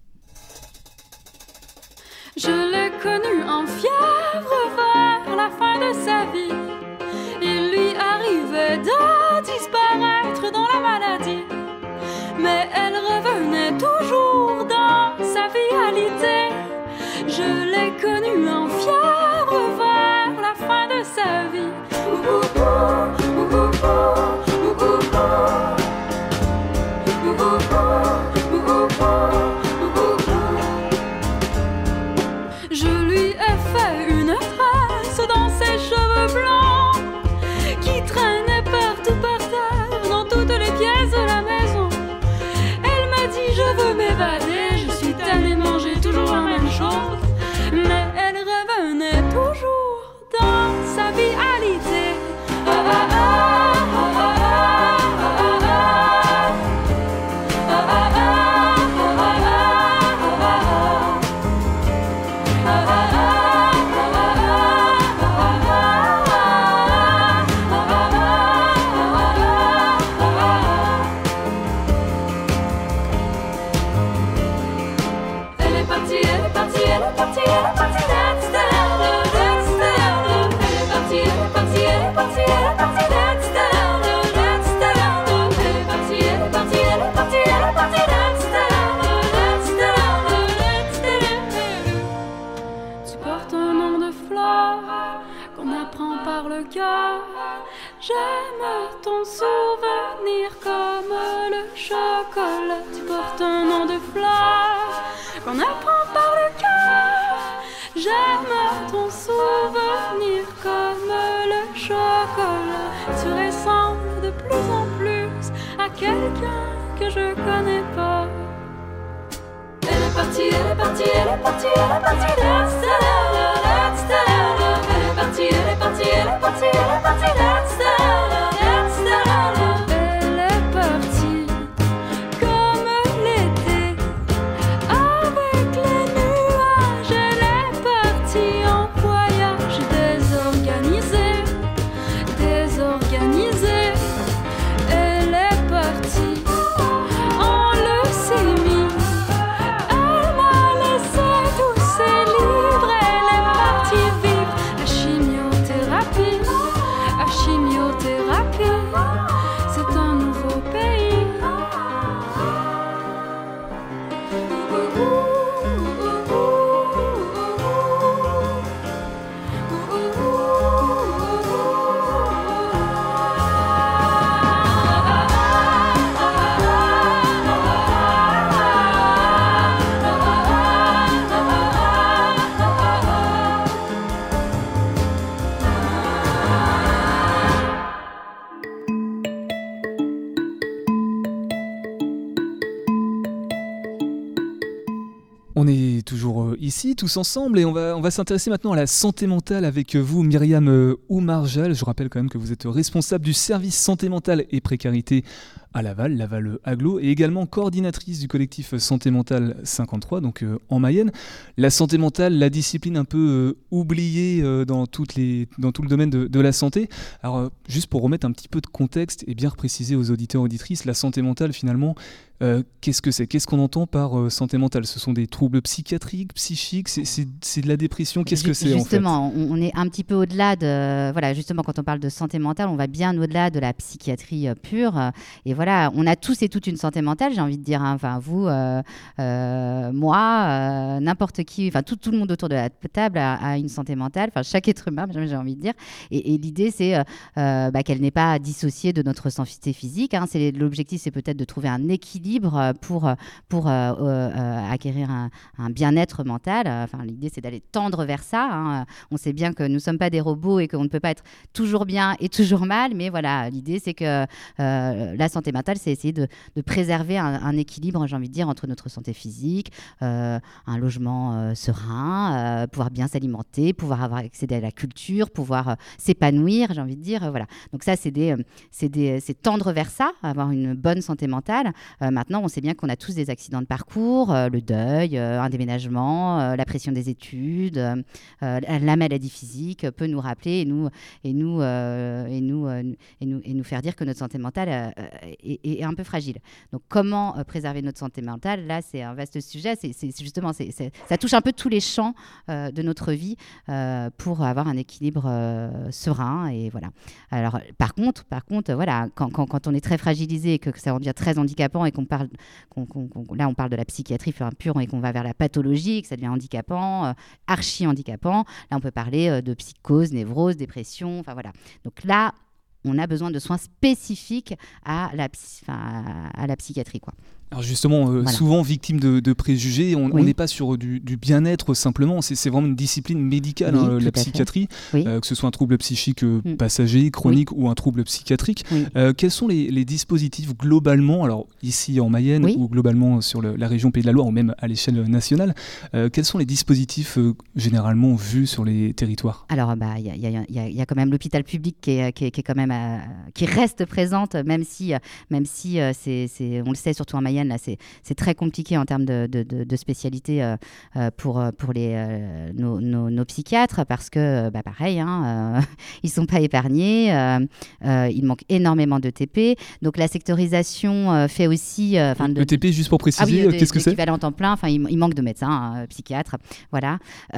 Je l'ai connu en fièvre vers la fin de sa vie. Il lui arrivait de disparaître dans la maladie, mais elle revenait toujours dans sa vitalité. Je l'ai connue en fièvre vers la fin de sa vie. Je lui ai fait une tresse dans ses cheveux blancs qui traînaient partout par terre dans toutes les pièces de la maison. Elle m'a dit je veux m'évader, je suis tannée de manger toujours la même chose. Mais elle revenait toujours dans sa vitalité. J'aime ton souvenir comme le chocolat. Tu portes un nom de fleur qu'on apprend par le cœur. J'aime ton souvenir comme le chocolat. Tu ressembles de plus en plus à quelqu'un que je connais pas. Elle est partie, elle est partie, elle est partie, elle est partie. Elle est partie, elle est partie, elle est partie, elle est partie. Elle est partie comme l'été avec les nuages. Elle est partie en voyage désorganisé, désorganisé. Elle est partie en leucémie. Elle m'a laissé tous ses livres. Elle est partie vivre la chimiothérapie. La chimiothérapie, c'est un nouveau pays. On est toujours ici, tous ensemble, et on va s'intéresser maintenant à la santé mentale avec vous, Myriam Oumarjal. Je rappelle quand même que vous êtes responsable du service santé mentale et précarité à Laval Agglo, et également coordinatrice du collectif Santé Mentale 53, donc en Mayenne. La santé mentale, la discipline un peu oubliée dans tout le domaine de la santé. Alors, juste pour remettre un petit peu de contexte et bien préciser aux auditeurs et auditrices, la santé mentale, finalement, qu'est-ce que c'est ? Qu'est-ce qu'on entend par santé mentale ? Ce sont des troubles psychiatriques, psychiques, c'est de la dépression. Qu'est-ce que c'est en fait ? Justement, on est un petit peu au-delà de... Voilà, justement, quand on parle de santé mentale, on va bien au-delà de la psychiatrie pure. Et voilà, voilà, on a tous et toutes une santé mentale, j'ai envie de dire. Hein. Enfin, vous, moi, n'importe qui, enfin tout le monde autour de la table a une santé mentale. Enfin, chaque être humain, j'ai envie de dire. Et l'idée, c'est qu'elle n'est pas dissociée de notre santé physique. Hein. L'objectif, c'est peut-être de trouver un équilibre pour acquérir un bien-être mental. Enfin, l'idée, c'est d'aller tendre vers ça. Hein. On sait bien que nous ne sommes pas des robots et qu'on ne peut pas être toujours bien et toujours mal. Mais voilà, l'idée, c'est que la santé mentale, c'est essayer de préserver un équilibre, j'ai envie de dire, entre notre santé physique, un logement serein, pouvoir bien s'alimenter, pouvoir avoir accédé à la culture, pouvoir s'épanouir, j'ai envie de dire. Voilà. Donc ça, c'est tendre vers ça, avoir une bonne santé mentale. Maintenant, on sait bien qu'on a tous des accidents de parcours, le deuil, un déménagement, la pression des études, la maladie physique peut nous rappeler et nous faire dire que notre santé mentale est un peu fragile. Donc, comment préserver notre santé mentale ? Là, c'est un vaste sujet. C'est justement, ça touche un peu tous les champs de notre vie pour avoir un équilibre serein. Et voilà. Alors, par contre, voilà, quand on est très fragilisé et que ça devient très handicapant et là, on parle de la psychiatrie pure et qu'on va vers la pathologie, que ça devient handicapant, archi-handicapant. Là, on peut parler de psychose, névrose, dépression. Enfin, voilà. Donc là, on a besoin de soins spécifiques à la psychiatrie, quoi. Alors justement, souvent victime de préjugés, on n'est pas sur du bien-être simplement, c'est vraiment une discipline médicale, la psychiatrie, que ce soit un trouble psychique passager, chronique ou un trouble psychiatrique. Quels sont les dispositifs globalement, alors ici en Mayenne ou globalement sur la région Pays de la Loire ou même à l'échelle nationale, quels sont les dispositifs généralement vus sur les territoires ? Alors y a quand même l'hôpital public qui est quand même qui reste présente, même si c'est on le sait surtout en Mayenne. Là, c'est très compliqué en termes de spécialité pour nos psychiatres parce que, pareil, ils ne sont pas épargnés. Il manque énormément de TP. Donc, la sectorisation fait aussi... le TP, juste pour préciser, qu'est-ce que c'est ? L'équivalent temps plein. Il manque de médecins, psychiatres. Voilà.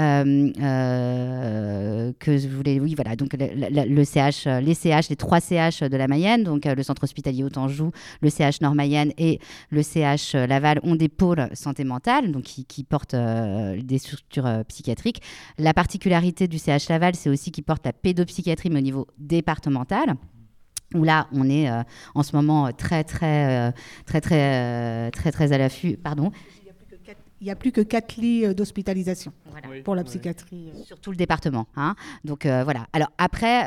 Que je voulais... Oui, voilà. Donc, le CH, les 3 CH de la Mayenne, donc le centre hospitalier Haute-Anjou, le CH Nord-Mayenne et le CH Laval ont des pôles santé mentale, donc qui portent des structures psychiatriques. La particularité du CH Laval, c'est aussi qu'il porte la pédopsychiatrie, mais au niveau départemental. Où là, on est en ce moment très à l'affût. Pardon. Il n'y a plus que 4 lits d'hospitalisation pour la psychiatrie. Sur tout le département. Donc voilà. Alors après,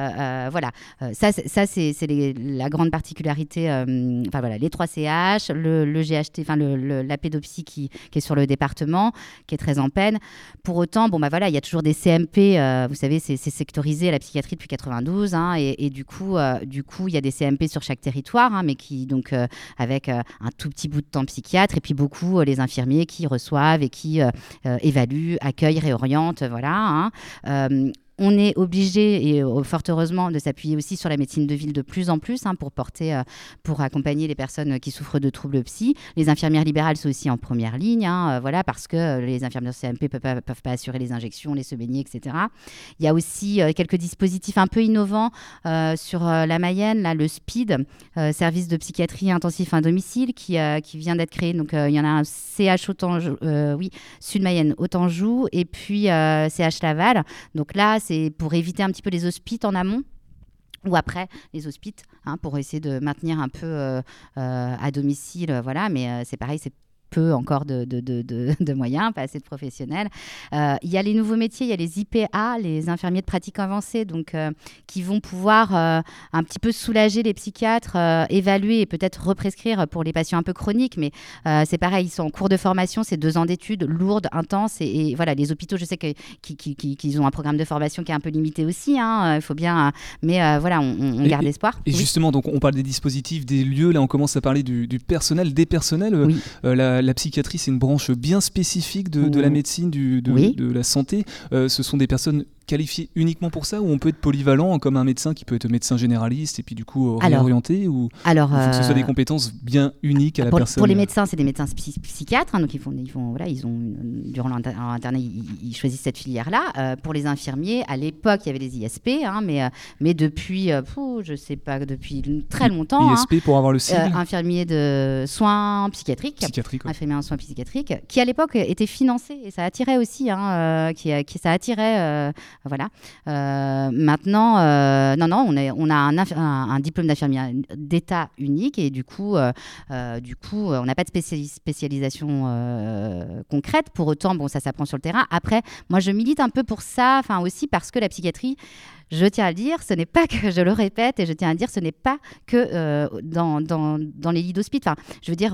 ça c'est la grande particularité. Les 3 CH, le GHT, la pédopsie qui est sur le département, qui est très en peine. Pour autant, il y a toujours des CMP. Vous savez, c'est sectorisé la psychiatrie depuis 92, et du coup, il y a des CMP sur chaque territoire, mais qui donc avec un tout petit bout de temps psychiatre, et puis beaucoup les infirmiers qui reçoivent et qui évaluent, accueillent, réorientent, voilà. On est obligé, et fort heureusement, de s'appuyer aussi sur la médecine de ville de plus en plus pour accompagner les personnes qui souffrent de troubles psy. Les infirmières libérales sont aussi en première ligne, parce que les infirmières CMP peuvent pas assurer les injections, les sebeigner, etc. Il y a aussi quelques dispositifs un peu innovants sur la Mayenne, là, le SPID, service de psychiatrie intensif à domicile, qui vient d'être créé. Donc, il y en a un CH Sud-Mayenne Haute-Anjou et puis CH Laval. Donc là, c'est pour éviter un petit peu les hospices en amont ou après les hospices, pour essayer de maintenir un peu à domicile, voilà. Mais c'est pareil, c'est peu encore de moyens, pas assez de professionnels. Il y a les nouveaux métiers, il y a les IPA, les infirmiers de pratique avancée, donc qui vont pouvoir un petit peu soulager les psychiatres, évaluer et peut-être represcrire pour les patients un peu chroniques, mais c'est pareil, ils sont en cours de formation, c'est 2 ans d'études lourdes, intenses, et voilà, les hôpitaux, je sais qu'ils ont un programme de formation qui est un peu limité aussi, il faut bien, mais voilà, on garde espoir. Et justement, donc on parle des dispositifs, des lieux, là on commence à parler du personnel, des personnels. La psychiatrie, c'est une branche bien spécifique de la médecine, de la santé. Ce sont des personnes qualifié uniquement pour ça, ou on peut être polyvalent comme un médecin qui peut être médecin généraliste et puis du coup réorienté, ou il faut que ce soit des compétences bien uniques à la personne? Pour les médecins, c'est des médecins psychiatres, hein, donc durant leur internat, ils choisissent cette filière-là. Pour les infirmiers, à l'époque, il y avait les ISP, hein, mais depuis, je sais pas, depuis très longtemps. ISP pour avoir le sigle. Infirmier de soins psychiatriques. Infirmier en soins psychiatriques, qui à l'époque était financé et ça attirait aussi, ça attirait. Voilà. Maintenant, on a un diplôme d'infirmière d'État unique et du coup, on n'a pas de spécialisation concrète. Pour autant, ça s'apprend sur le terrain. Après, moi, je milite un peu pour ça, aussi parce que la psychiatrie, je tiens à le dire, ce n'est pas que, je le répète, et je tiens à dire, ce n'est pas que dans les lits d'hospice. Je veux dire,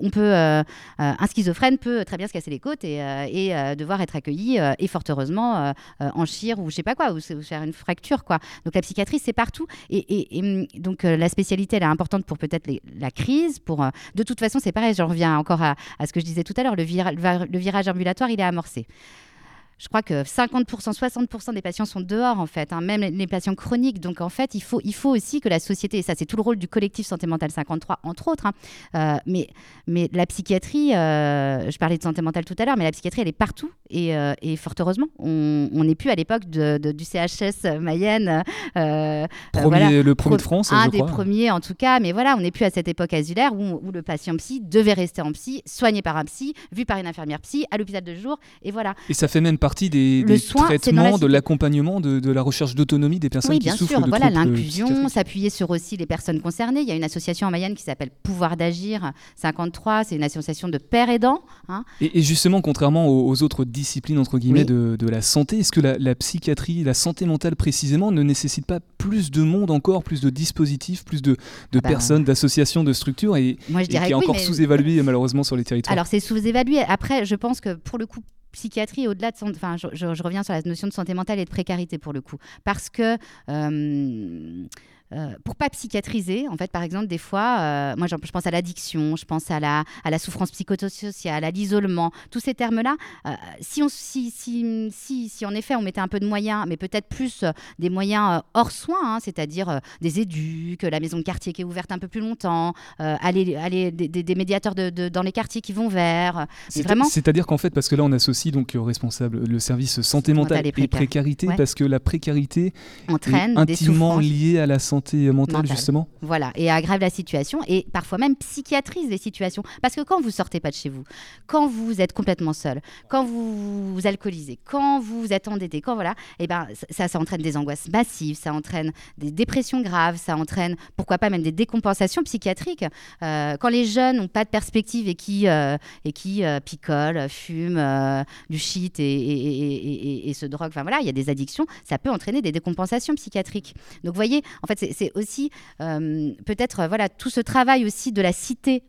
un schizophrène peut très bien se casser les côtes et devoir être accueilli, et fort heureusement, en chir ou je sais pas quoi, ou faire une fracture, quoi. Donc la psychiatrie, c'est partout. Et donc la spécialité, elle est importante pour peut-être la crise. De toute façon, c'est pareil, j'en reviens encore à ce que je disais tout à l'heure, le virage ambulatoire, il est amorcé. Je crois que 50%, 60% des patients sont dehors, en fait, même les patients chroniques. Donc, en fait, il faut aussi que la société, et ça, c'est tout le rôle du collectif Santé Mentale 53, entre autres, mais la psychiatrie, je parlais de santé mentale tout à l'heure, mais la psychiatrie, elle est partout, et fort heureusement. On n'est plus à l'époque du CHS Mayenne. Le premier de France, je crois. Un des premiers, en tout cas, mais voilà, on n'est plus à cette époque azulaire où le patient psy devait rester en psy, soigné par un psy, vu par une infirmière psy, à l'hôpital de jour, et voilà. Et ça fait même partie des traitements, de l'accompagnement, de la recherche d'autonomie des personnes qui souffrent de troubles l'inclusion, s'appuyer sur aussi les personnes concernées. Il y a une association en Mayenne qui s'appelle Pouvoir d'agir 53, c'est une association de pères aidants. Et justement, contrairement aux autres disciplines entre guillemets de la santé, est-ce que la psychiatrie, la santé mentale précisément, ne nécessite pas plus de monde encore, plus de dispositifs, plus de personnes, d'associations, de structures, et qui est encore sous-évalué malheureusement sur les territoires? Alors c'est sous-évalué. Après, je pense que pour le coup, psychiatrie, au-delà de je reviens sur la notion de santé mentale et de précarité pour le coup, parce que pour pas psychiatriser, en fait, par exemple, des fois, moi, je pense à l'addiction, je pense à la souffrance psychosociale, à l'isolement, tous ces termes-là. Si en effet, on mettait un peu de moyens, mais peut-être plus des moyens hors soins, c'est-à-dire des éducs, la maison de quartier qui est ouverte un peu plus longtemps, des médiateurs dans les quartiers qui vont vers. C'est-à-dire qu'en fait, parce que là, on associe donc responsable le service santé mentale et précarité, parce que la précarité entraîne est intimement liée à la santé mentale, justement. Voilà, et aggrave la situation et parfois même psychiatrise les situations. Parce que quand vous sortez pas de chez vous, quand vous êtes complètement seul, quand vous vous alcoolisez, quand vous êtes endetté, ça entraîne des angoisses massives, ça entraîne des dépressions graves, ça entraîne pourquoi pas même des décompensations psychiatriques. Quand les jeunes n'ont pas de perspective et qui picolent, fument du shit et se droguent, il y a des addictions, ça peut entraîner des décompensations psychiatriques. Donc vous voyez, en fait, c'est aussi peut-être tout ce travail aussi de la cité.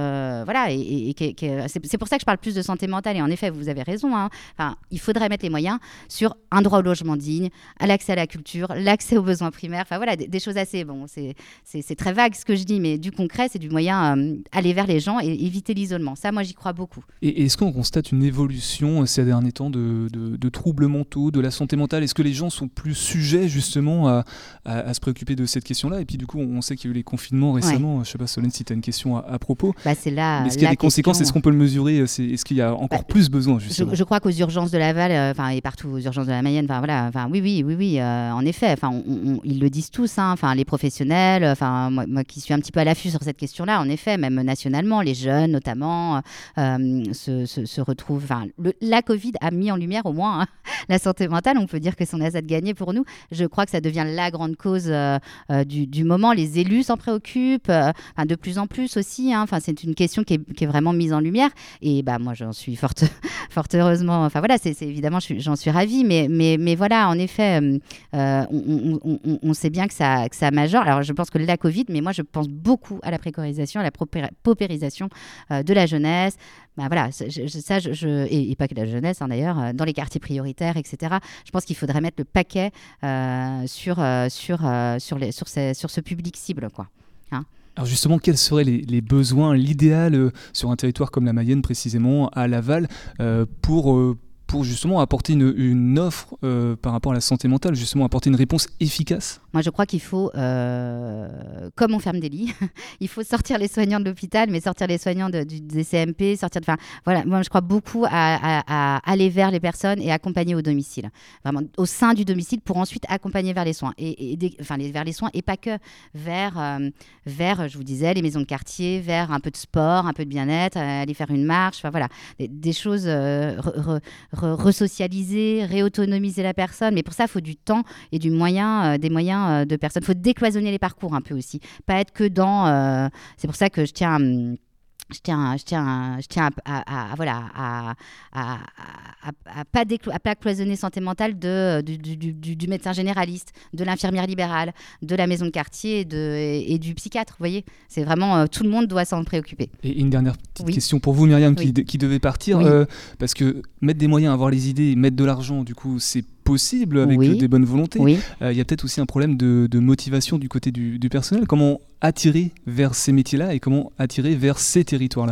C'est pour ça que je parle plus de santé mentale, et en effet vous avez raison, il faudrait mettre les moyens sur un droit au logement digne, à l'accès à la culture, l'accès aux besoins primaires, des choses assez, c'est très vague ce que je dis, mais du concret, c'est du moyen aller vers les gens et éviter l'isolement. Ça, moi, j'y crois beaucoup. Et est-ce qu'on constate une évolution ces derniers temps de troubles mentaux, de la santé mentale? Est-ce que les gens sont plus sujets justement à se préoccuper de cette question-là? Et puis du coup, on sait qu'il y a eu les confinements récemment. Je sais pas, Solène, si tu as une question à propos. C'est là, mais est-ce qu'il y a des conséquences? Est-ce qu'on peut le mesurer? Est-ce qu'il y a encore plus besoin, justement? Je crois qu'aux urgences de Laval, et partout aux urgences de la Mayenne, oui, en effet, ils le disent tous, les professionnels, moi qui suis un petit peu à l'affût sur cette question-là, en effet, même nationalement, les jeunes notamment se retrouvent. La Covid a mis en lumière au moins la santé mentale. On peut dire que c'en a ça de gagné pour nous. Je crois que ça devient la grande cause du moment. Les élus s'en préoccupent, de plus en plus aussi. C'est une question qui est vraiment mise en lumière. Et moi, j'en suis fort heureusement. C'est évidemment, j'en suis ravie. Mais voilà, en effet, on sait bien que ça majore. Alors, je pense que la Covid, mais moi, je pense beaucoup à la précarisation, à la paupérisation de la jeunesse. Et pas que la jeunesse, d'ailleurs, dans les quartiers prioritaires, etc. Je pense qu'il faudrait mettre le paquet sur ce public cible, quoi. Alors justement, quels seraient les besoins, l'idéal sur un territoire comme la Mayenne précisément, à Laval, pour pour justement apporter une offre par rapport à la santé mentale, justement apporter une réponse efficace? Moi, je crois qu'il faut, comme on ferme des lits, il faut sortir les soignants de l'hôpital, mais sortir les soignants des CMP, voilà. Moi, je crois beaucoup à aller vers les personnes et accompagner au domicile, vraiment au sein du domicile, pour ensuite accompagner vers les soins, vers les soins et pas que vers, je vous disais, les maisons de quartier, vers un peu de sport, un peu de bien-être, aller faire une marche, voilà, des choses, resocialiser, réautonomiser la personne. Mais pour ça, il faut du temps et des moyens de personnes. Il faut décloisonner les parcours un peu aussi. Pas être que dans... c'est pour ça que je tiens à pas cloisonner santé mentale du médecin généraliste, de l'infirmière libérale, de la maison de quartier et du psychiatre. Vous voyez, c'est vraiment tout le monde doit s'en préoccuper. Et une dernière petite question pour vous, Myriam, qui devait partir, parce que mettre des moyens, avoir les idées, mettre de l'argent, du coup, c'est possible avec des bonnes volontés. Il y a peut-être aussi un problème de motivation du côté du personnel. Comment attirer vers ces métiers-là et comment attirer vers ces territoires-là?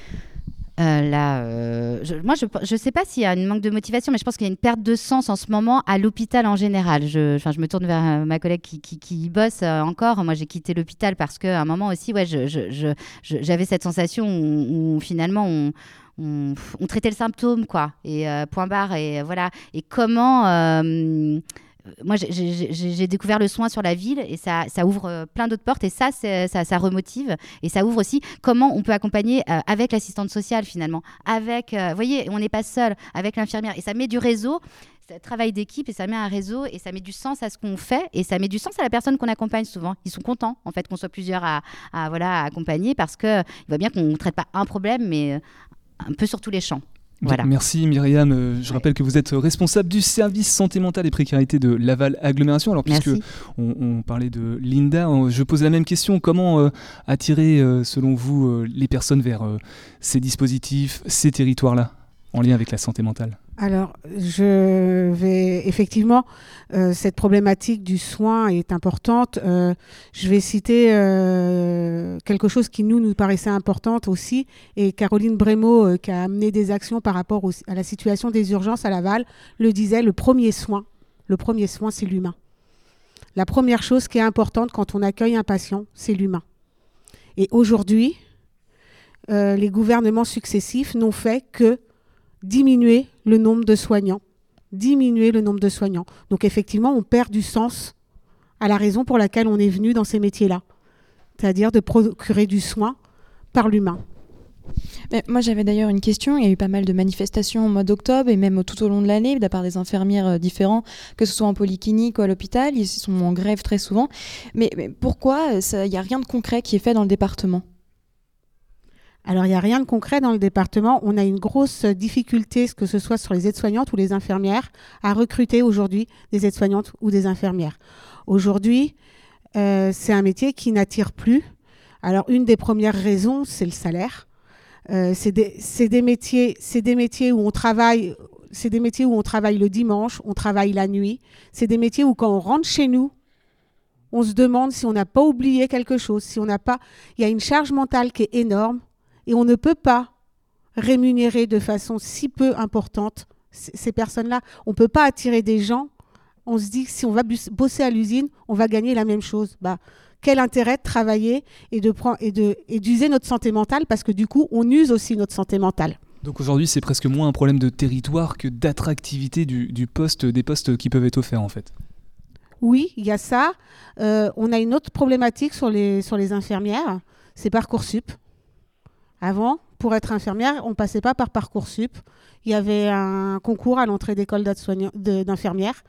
Je sais pas s'il y a un manque de motivation, mais je pense qu'il y a une perte de sens en ce moment à l'hôpital en général. Je me tourne vers ma collègue qui y bosse encore. Moi, j'ai quitté l'hôpital parce qu'à un moment aussi, j'avais cette sensation où finalement on traitait le symptôme, quoi, et point barre, et voilà. Et comment moi, j'ai découvert le soin sur la ville et ça ouvre plein d'autres portes, et ça remotive, et ça ouvre aussi comment on peut accompagner avec l'assistante sociale, finalement, avec, vous voyez, on n'est pas seul, avec l'infirmière, et ça met du réseau, ça travail d'équipe, et ça met un réseau, et ça met du sens à ce qu'on fait, et ça met du sens à la personne qu'on accompagne. Souvent ils sont contents en fait qu'on soit plusieurs à accompagner, parce que il voit bien qu'on ne traite pas un problème, mais un peu sur tous les champs. Voilà. Merci Myriam. Je rappelle que vous êtes responsable du service santé mentale et précarité de Laval Agglomération. Alors, puisque on parlait de Linda, je pose la même question. Comment attirer, selon vous, les personnes vers ces dispositifs, ces territoires-là, en lien avec la santé mentale? Alors, effectivement, cette problématique du soin est importante. Je vais citer quelque chose qui nous paraissait importante aussi, et Caroline Brémaud, qui a amené des actions par rapport à la situation des urgences à Laval, le disait, le premier soin, c'est l'humain. La première chose qui est importante quand on accueille un patient, c'est l'humain. Et aujourd'hui, les gouvernements successifs n'ont fait que diminuer le nombre de soignants. Donc effectivement, on perd du sens à la raison pour laquelle on est venu dans ces métiers-là, c'est-à-dire de procurer du soin par l'humain. Mais moi, j'avais d'ailleurs une question. Il y a eu pas mal de manifestations au mois d'octobre et même tout au long de l'année de la part des infirmières différents, que ce soit en polyclinique ou à l'hôpital. Ils sont en grève très souvent. Mais pourquoi il n'y a rien de concret qui est fait dans le département ? Alors, il n'y a rien de concret dans le département. On a une grosse difficulté, que ce soit sur les aides-soignantes ou les infirmières, à recruter aujourd'hui des aides-soignantes ou des infirmières. Aujourd'hui, c'est un métier qui n'attire plus. Alors, une des premières raisons, c'est le salaire. C'est des métiers où on travaille. C'est des métiers où on travaille le dimanche, on travaille la nuit. C'est des métiers où, quand on rentre chez nous, on se demande si on n'a pas oublié quelque chose, si on n'a pas. Il y a une charge mentale qui est énorme. Et on ne peut pas rémunérer de façon si peu importante ces personnes-là. On ne peut pas attirer des gens. On se dit que si on va bosser à l'usine, on va gagner la même chose. Quel intérêt de travailler et d'user notre santé mentale, parce que du coup, on use aussi notre santé mentale. Donc aujourd'hui, c'est presque moins un problème de territoire que d'attractivité des postes qui peuvent être offerts en fait. Oui, il y a ça. On a une autre problématique sur les infirmières, c'est Parcoursup. Avant, pour être infirmière, on ne passait pas par Parcoursup. Il y avait un concours à l'entrée d'école d'infirmières.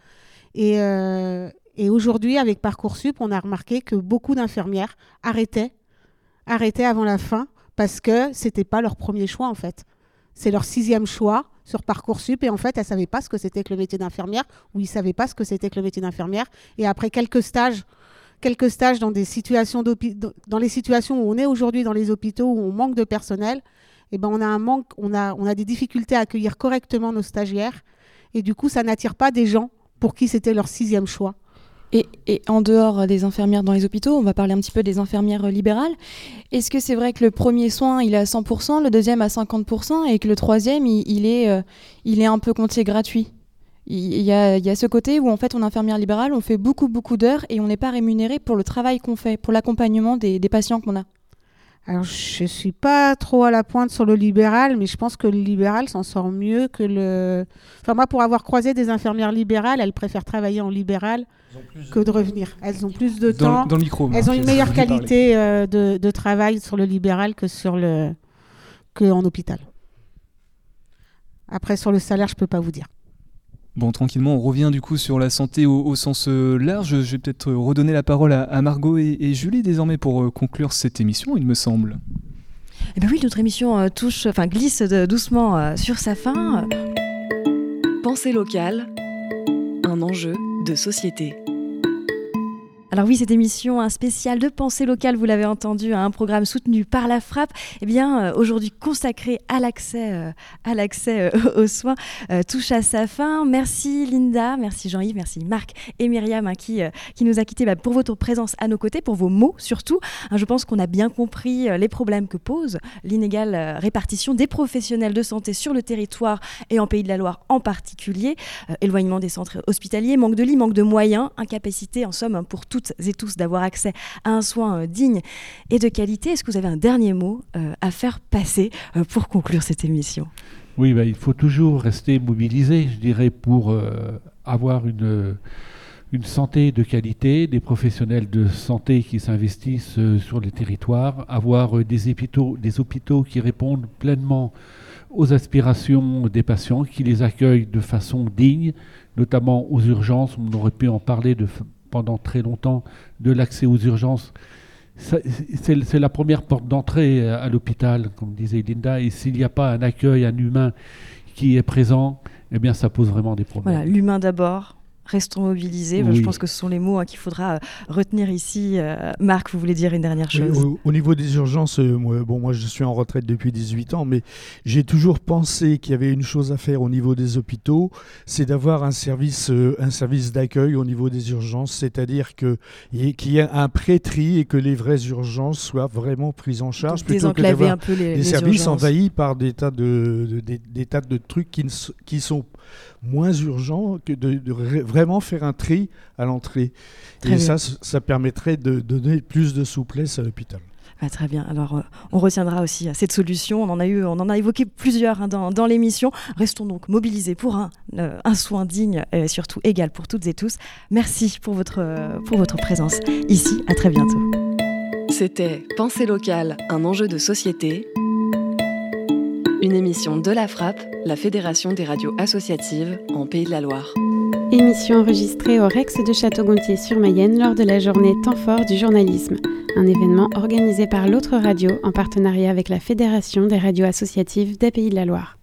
Et aujourd'hui, avec Parcoursup, on a remarqué que beaucoup d'infirmières arrêtaient avant la fin, parce que ce n'était pas leur premier choix, en fait. C'est leur 6e choix sur Parcoursup. Et en fait, elles ne savaient pas ce que c'était que le métier d'infirmière, ou ils ne savaient pas ce que c'était que le métier d'infirmière. Et après quelques stages dans les situations où on est aujourd'hui dans les hôpitaux, où on manque de personnel, et on a des difficultés à accueillir correctement nos stagiaires, et du coup ça n'attire pas des gens pour qui c'était leur 6e choix. Et en dehors des infirmières dans les hôpitaux, on va parler un petit peu des infirmières libérales. Est-ce que c'est vrai que le premier soin, il est à 100%, le deuxième à 50% et que le troisième, il est un peu compté gratuit ? Il y a ce côté où en fait, on est infirmière libérale, on fait beaucoup d'heures et on n'est pas rémunéré pour le travail qu'on fait, pour l'accompagnement des patients qu'on a. Alors, je ne suis pas trop à la pointe sur le libéral, mais je pense que le libéral s'en sort mieux que le... Enfin, moi, pour avoir croisé des infirmières libérales, elles préfèrent travailler en libéral que de revenir. Elles ont plus de temps. Dans le micro. Elles ont une meilleure qualité de travail sur le libéral qu'en hôpital. Après, sur le salaire, je ne peux pas vous dire. Bon, tranquillement, on revient du coup sur la santé au sens large. Je vais peut-être redonner la parole à Margot et Julie désormais pour conclure cette émission, il me semble. Eh bien oui, notre émission glisse doucement sur sa fin. Pensée locale, un enjeu de société. Alors oui, cette émission, un spécial de pensée locale, vous l'avez entendu, un programme soutenu par la Frapp, aujourd'hui consacré à l'accès aux soins, touche à sa fin. Merci Linda, merci Jean-Yves, merci Marc et Myriam qui nous a quittés pour votre présence à nos côtés, pour vos mots surtout. Je pense qu'on a bien compris les problèmes que pose l'inégale répartition des professionnels de santé sur le territoire et en Pays de la Loire en particulier. Éloignement des centres hospitaliers, manque de lits, manque de moyens, incapacité en somme pour toutes et tous d'avoir accès à un soin digne et de qualité. Est-ce que vous avez un dernier mot à faire passer pour conclure cette émission ? Oui, il faut toujours rester mobilisé, je dirais, pour avoir une santé de qualité, des professionnels de santé qui s'investissent sur les territoires, avoir des hôpitaux qui répondent pleinement aux aspirations des patients, qui les accueillent de façon digne, notamment aux urgences. On aurait pu en parler pendant très longtemps de l'accès aux urgences. C'est la première porte d'entrée à l'hôpital, comme disait Linda, et s'il n'y a pas un accueil, un humain qui est présent, eh bien ça pose vraiment des problèmes. Voilà, l'humain d'abord. Restons mobilisés. Oui. Je pense que ce sont les mots qu'il faudra retenir ici. Marc, vous voulez dire une dernière chose ? Oui, au niveau des urgences, moi je suis en retraite depuis 18 ans, mais j'ai toujours pensé qu'il y avait une chose à faire au niveau des hôpitaux, c'est d'avoir un service d'accueil au niveau des urgences, c'est-à-dire qu'il y ait un pré-tri et que les vraies urgences soient vraiment prises en charge. Donc, plutôt que d'avoir un peu les services urgences envahis par des tas de trucs qui sont moins urgents que de vraiment faire un tri à l'entrée. Et ça permettrait de donner plus de souplesse à l'hôpital. Très bien. Alors, on retiendra aussi cette solution. On en a évoqué plusieurs dans l'émission. Restons donc mobilisés pour un soin digne et surtout égal pour toutes et tous. Merci pour votre présence ici. À très bientôt. C'était Pensée locale, un enjeu de société. Une émission de la Frapp, la Fédération des radios associatives en Pays de la Loire. Émission enregistrée au Rex de Château-Gontier-sur-Mayenne lors de la journée Temps fort du journalisme, un événement organisé par l'autre radio en partenariat avec la Fédération des radios associatives des Pays de la Loire.